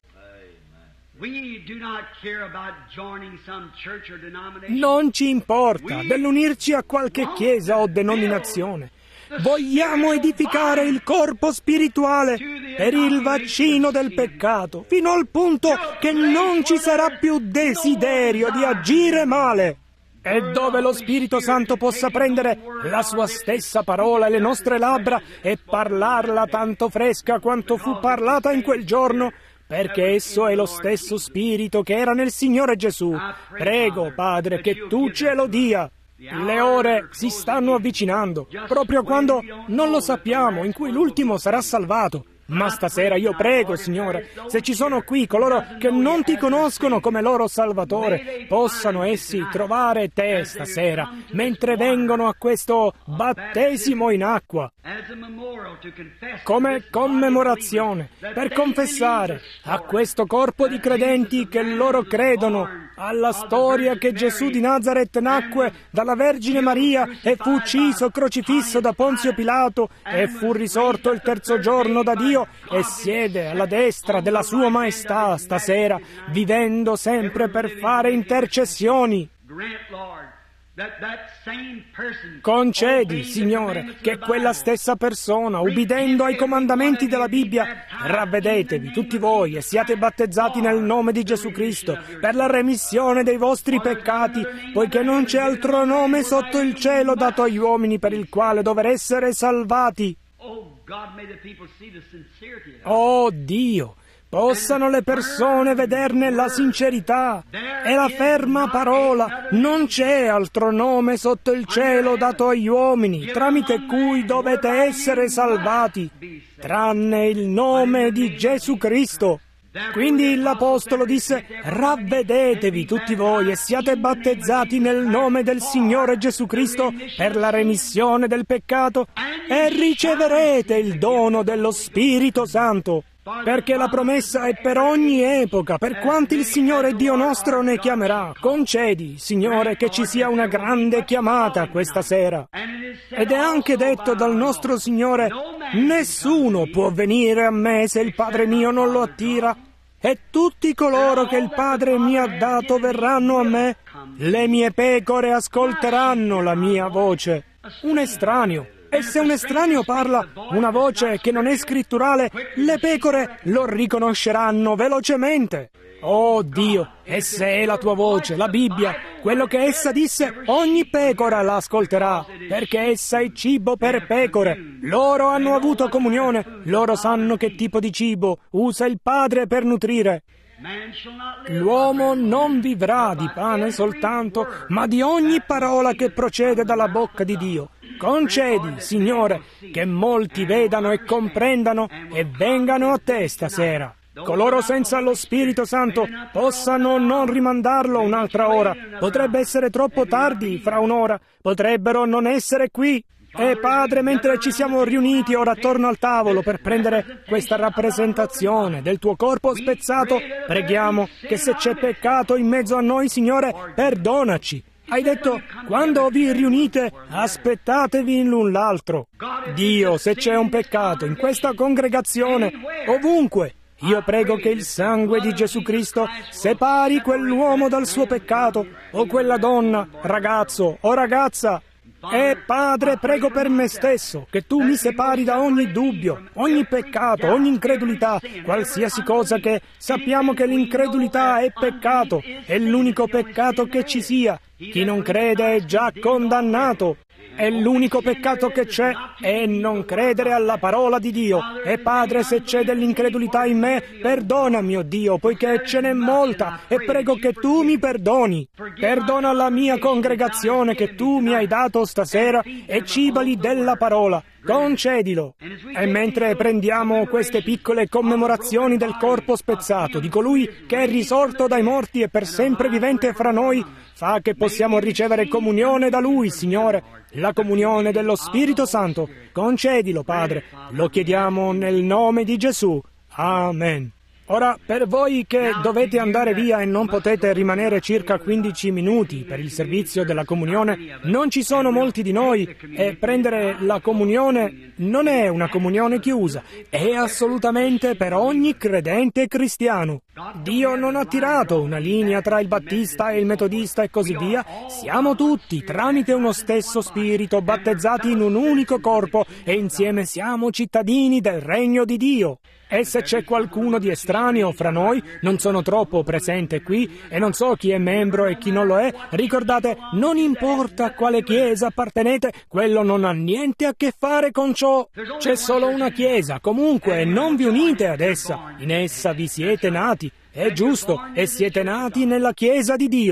Speaker 1: Non ci importa dell'unirci a qualche chiesa o denominazione. Vogliamo edificare il corpo spirituale per il vaccino del peccato, fino al punto che non ci sarà più desiderio di agire male. E dove lo Spirito Santo possa prendere la sua stessa parola e le nostre labbra e parlarla tanto fresca quanto fu parlata in quel giorno, perché esso è lo stesso Spirito che era nel Signore Gesù. Prego, Padre, che Tu ce lo dia. Le ore si stanno avvicinando, proprio quando non lo sappiamo, in cui l'ultimo sarà salvato. Ma stasera io prego, Signore, se ci sono qui coloro che non ti conoscono come loro Salvatore, possano essi trovare te stasera, mentre vengono a questo battesimo in acqua, come commemorazione, per confessare a questo corpo di credenti che loro credono alla storia che Gesù di Nazaret nacque dalla Vergine Maria e fu ucciso, crocifisso da Ponzio Pilato e fu risorto il terzo giorno da Dio e siede alla destra della Sua Maestà stasera, vivendo sempre per fare intercessioni. Concedi, Signore, che quella stessa persona, ubbidendo ai comandamenti della Bibbia, ravvedetevi tutti voi e siate battezzati nel nome di Gesù Cristo per la remissione dei vostri peccati, poiché non c'è altro nome sotto il cielo dato agli uomini per il quale dover essere salvati. Oh Dio! Possano le persone vederne la sincerità e la ferma parola. Non c'è altro nome sotto il cielo dato agli uomini, tramite cui dovete essere salvati, tranne il nome di Gesù Cristo. Quindi l'Apostolo disse: ravvedetevi tutti voi e siate battezzati nel nome del Signore Gesù Cristo per la remissione del peccato e riceverete il dono dello Spirito Santo. Perché la promessa è per ogni epoca, per quanti il Signore Dio nostro ne chiamerà. Concedi, Signore, che ci sia una grande chiamata questa sera. Ed è anche detto dal nostro Signore: nessuno può venire a me se il Padre mio non lo attira, e tutti coloro che il Padre mi ha dato verranno a me. Le mie pecore ascolteranno la mia voce. Un estraneo. E se un estraneo parla una voce che non è scritturale, le pecore lo riconosceranno velocemente. Oh Dio, essa è la tua voce, la Bibbia. Quello che essa disse, ogni pecora la ascolterà, perché essa è cibo per pecore. Loro hanno avuto comunione, loro sanno che tipo di cibo usa il Padre per nutrire. L'uomo non vivrà di pane soltanto, ma di ogni parola che procede dalla bocca di Dio. Concedi, Signore, che molti vedano e comprendano e vengano a te stasera. Coloro senza lo Spirito Santo possano non rimandarlo un'altra ora. Potrebbe essere troppo tardi, fra un'ora. Potrebbero non essere qui. E Padre, mentre ci siamo riuniti ora attorno al tavolo per prendere questa rappresentazione del tuo corpo spezzato, preghiamo che se c'è peccato in mezzo a noi, Signore, perdonaci. Hai detto, quando vi riunite, aspettatevi l'un l'altro. Dio, se c'è un peccato in questa congregazione, ovunque, io prego che il sangue di Gesù Cristo separi quell'uomo dal suo peccato, o quella donna, ragazzo o ragazza. E Padre, prego per me stesso, che tu mi separi da ogni dubbio, ogni peccato, ogni incredulità, qualsiasi cosa che sappiamo che l'incredulità è peccato, è l'unico peccato che ci sia. Chi non crede è già condannato. È l'unico peccato che c'è è non credere alla parola di Dio. E Padre, se c'è dell'incredulità in me, perdona, mio Dio, poiché ce n'è molta, e prego che tu mi perdoni. Perdona la mia congregazione che tu mi hai dato stasera e cibali della parola. Concedilo. E mentre prendiamo queste piccole commemorazioni del corpo spezzato, di colui che è risorto dai morti e per sempre vivente fra noi, fa che possiamo ricevere comunione da Lui, Signore, la comunione dello Spirito Santo. Concedilo, Padre. Lo chiediamo nel nome di Gesù. Amen. Ora, per voi che dovete andare via e non potete rimanere circa quindici minuti per il servizio della comunione, non ci sono molti di noi e prendere la comunione non è una comunione chiusa, è assolutamente per ogni credente cristiano. Dio non ha tirato una linea tra il battista e il metodista e così via. Siamo tutti, tramite uno stesso spirito, battezzati in un unico corpo e insieme siamo cittadini del regno di Dio. E se c'è qualcuno di estraneo fra noi, non sono troppo presente qui e non so chi è membro e chi non lo è, ricordate, non importa a quale chiesa appartenete, quello non ha niente a che fare con ciò. C'è solo una chiesa, comunque, e non vi unite ad essa. In essa vi siete nati. È giusto, e siete nati nella chiesa di Dio.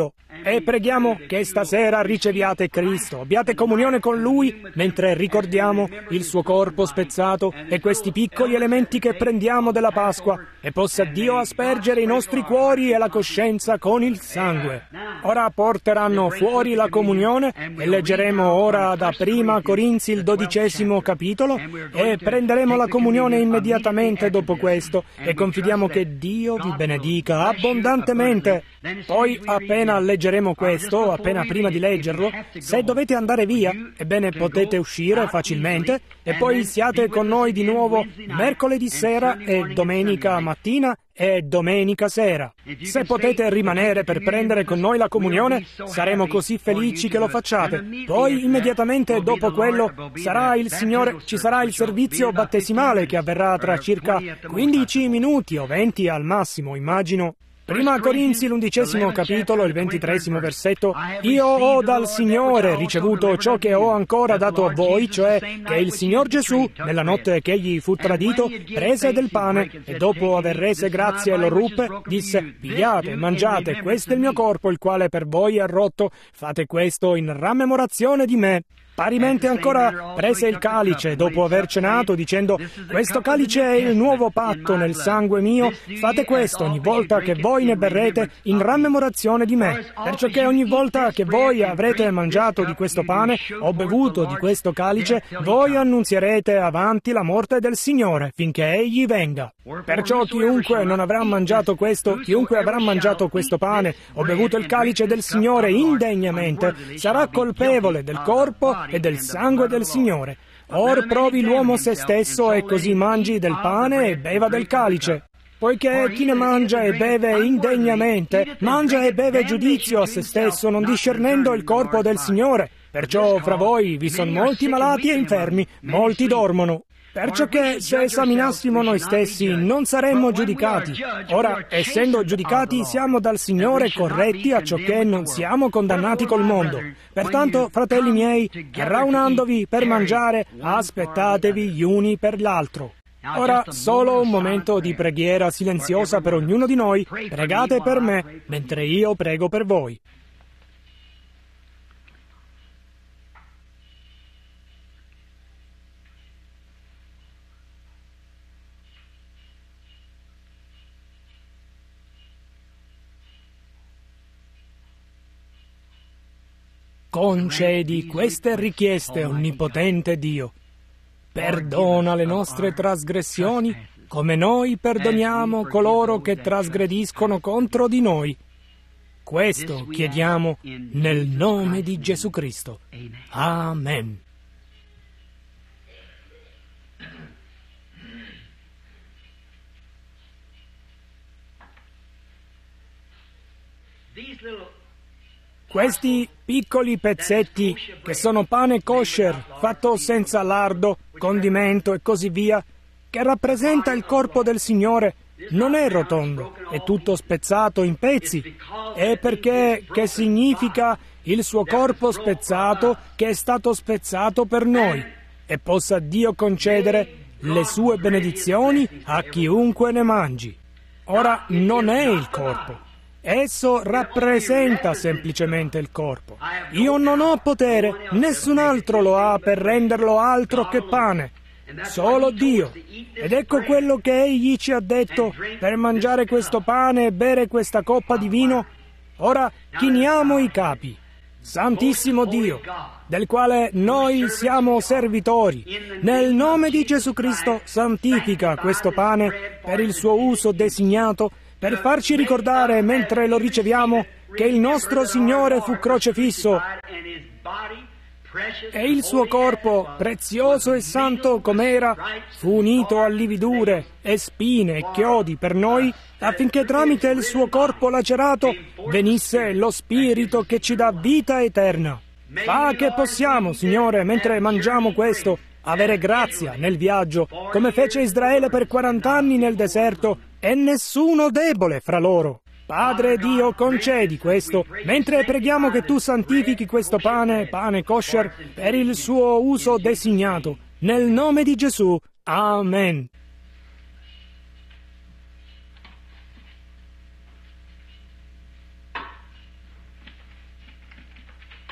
Speaker 1: e preghiamo che stasera riceviate Cristo, abbiate comunione con Lui mentre ricordiamo il suo corpo spezzato e questi piccoli elementi che prendiamo della Pasqua, e possa Dio aspergere i nostri cuori e la coscienza con il sangue. Ora porteranno fuori la comunione e leggeremo ora da Prima Corinzi il dodicesimo capitolo e prenderemo la comunione immediatamente dopo questo e confidiamo che Dio vi benedica abbondantemente. Poi, appena leggeremo questo, appena prima di leggerlo, se dovete andare via, ebbene potete uscire facilmente e poi siate con noi di nuovo mercoledì sera e domenica mattina e domenica sera. Se potete rimanere per prendere con noi la comunione, saremo così felici che lo facciate. Poi, immediatamente dopo quello, sarà il Signore, ci sarà il servizio battesimale che avverrà tra circa quindici minuti o venti al massimo, immagino. Prima Corinzi, l'undicesimo capitolo, il ventitresimo versetto. Io ho dal Signore ricevuto ciò che ho ancora dato a voi, cioè che il Signor Gesù, nella notte che egli fu tradito, prese del pane e dopo aver rese grazie lo ruppe, disse: pigliate, mangiate, questo è il mio corpo, il quale per voi è rotto, fate questo in rammemorazione di me. Parimente ancora prese il calice dopo aver cenato, dicendo: questo calice è il nuovo patto nel sangue mio, fate questo ogni volta che voi ne berrete in rammemorazione di me, perciò che ogni volta che voi avrete mangiato di questo pane o bevuto di questo calice, voi annunzierete avanti la morte del Signore finché egli venga. Perciò chiunque non avrà mangiato questo, chiunque avrà mangiato questo pane o bevuto il calice del Signore indegnamente, sarà colpevole del corpo e del sangue del Signore. Or provi l'uomo se stesso e così mangi del pane e beva del calice. Poiché chi ne mangia e beve indegnamente, mangia e beve giudizio a se stesso, non discernendo il corpo del Signore. Perciò fra voi vi sono molti malati e infermi, molti dormono. Perciò che se esaminassimo noi stessi non saremmo giudicati. Ora, essendo giudicati, siamo dal Signore corretti a ciò che non siamo condannati col mondo. Pertanto, fratelli miei, raunandovi per mangiare, aspettatevi gli uni per l'altro. Ora, solo un momento di preghiera silenziosa per ognuno di noi. Pregate per me, mentre io prego per voi. Concedi queste richieste, onnipotente Dio. Perdona le nostre trasgressioni, come noi perdoniamo coloro che trasgrediscono contro di noi. Questo chiediamo nel nome di Gesù Cristo. Amen. Questi piccoli pezzetti, che sono pane kosher, fatto senza lardo, condimento e così via, che rappresenta il corpo del Signore, non è rotondo, è tutto spezzato in pezzi. È perché che significa il suo corpo spezzato che è stato spezzato per noi, e possa Dio concedere le sue benedizioni a chiunque ne mangi. Ora non è il corpo. Esso rappresenta semplicemente il corpo. Io non ho potere, nessun altro lo ha per renderlo altro che pane. Solo Dio. Ed ecco quello che Egli ci ha detto per mangiare questo pane e bere questa coppa di vino. Ora chiniamo i capi. Santissimo Dio, del quale noi siamo servitori, nel nome di Gesù Cristo santifica questo pane per il suo uso designato, per farci ricordare, mentre lo riceviamo, che il nostro Signore fu crocefisso e il suo corpo, prezioso e santo com'era, fu unito a lividure e spine e chiodi per noi, affinché tramite il suo corpo lacerato venisse lo Spirito che ci dà vita eterna. Fa che possiamo, Signore, mentre mangiamo questo, avere grazia nel viaggio, come fece Israele per quarant'anni nel deserto, e nessuno debole fra loro. Padre Dio, concedi questo, mentre preghiamo che Tu santifichi questo pane, pane kosher, per il suo uso designato. Nel nome di Gesù. Amen.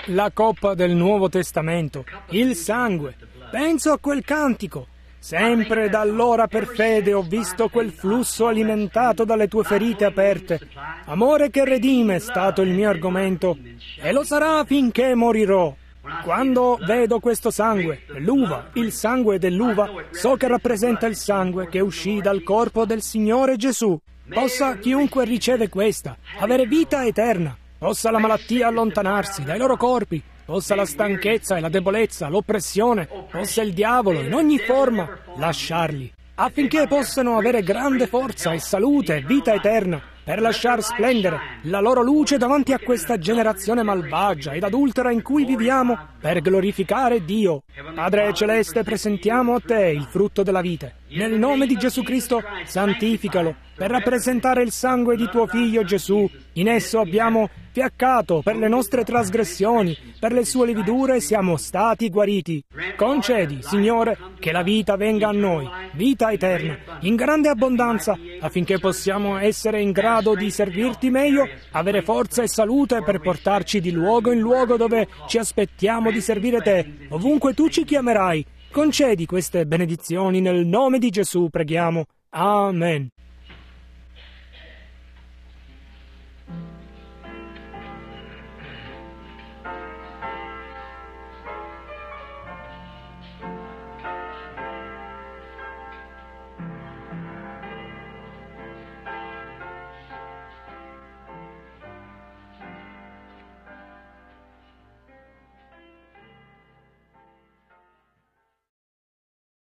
Speaker 1: La coppa del Nuovo Testamento, il sangue. Penso a quel cantico. Sempre da allora per fede ho visto quel flusso alimentato dalle tue ferite aperte. Amore che redime è stato il mio argomento e lo sarà finché morirò. Quando vedo questo sangue, l'uva, il sangue dell'uva, so che rappresenta il sangue che uscì dal corpo del Signore Gesù. Possa chiunque riceve questa avere vita eterna. Possa la malattia allontanarsi dai loro corpi. Possa la stanchezza e la debolezza, l'oppressione, possa il diavolo in ogni forma lasciarli, affinché possano avere grande forza e salute e vita eterna, per lasciar splendere la loro luce davanti a questa generazione malvagia ed adultera in cui viviamo, per glorificare Dio. Padre Celeste, presentiamo a Te il frutto della vite. Nel nome di Gesù Cristo, santificalo, per rappresentare il sangue di Tuo Figlio Gesù. In esso abbiamo fiaccato per le nostre trasgressioni, per le sue lividure siamo stati guariti. Concedi, Signore, che la vita venga a noi, vita eterna, in grande abbondanza, affinché possiamo essere in grado di servirti meglio, avere forza e salute per portarci di luogo in luogo dove ci aspettiamo di servire Te, ovunque Tu ci chiamerai. Concedi queste benedizioni nel nome di Gesù, preghiamo. Amen.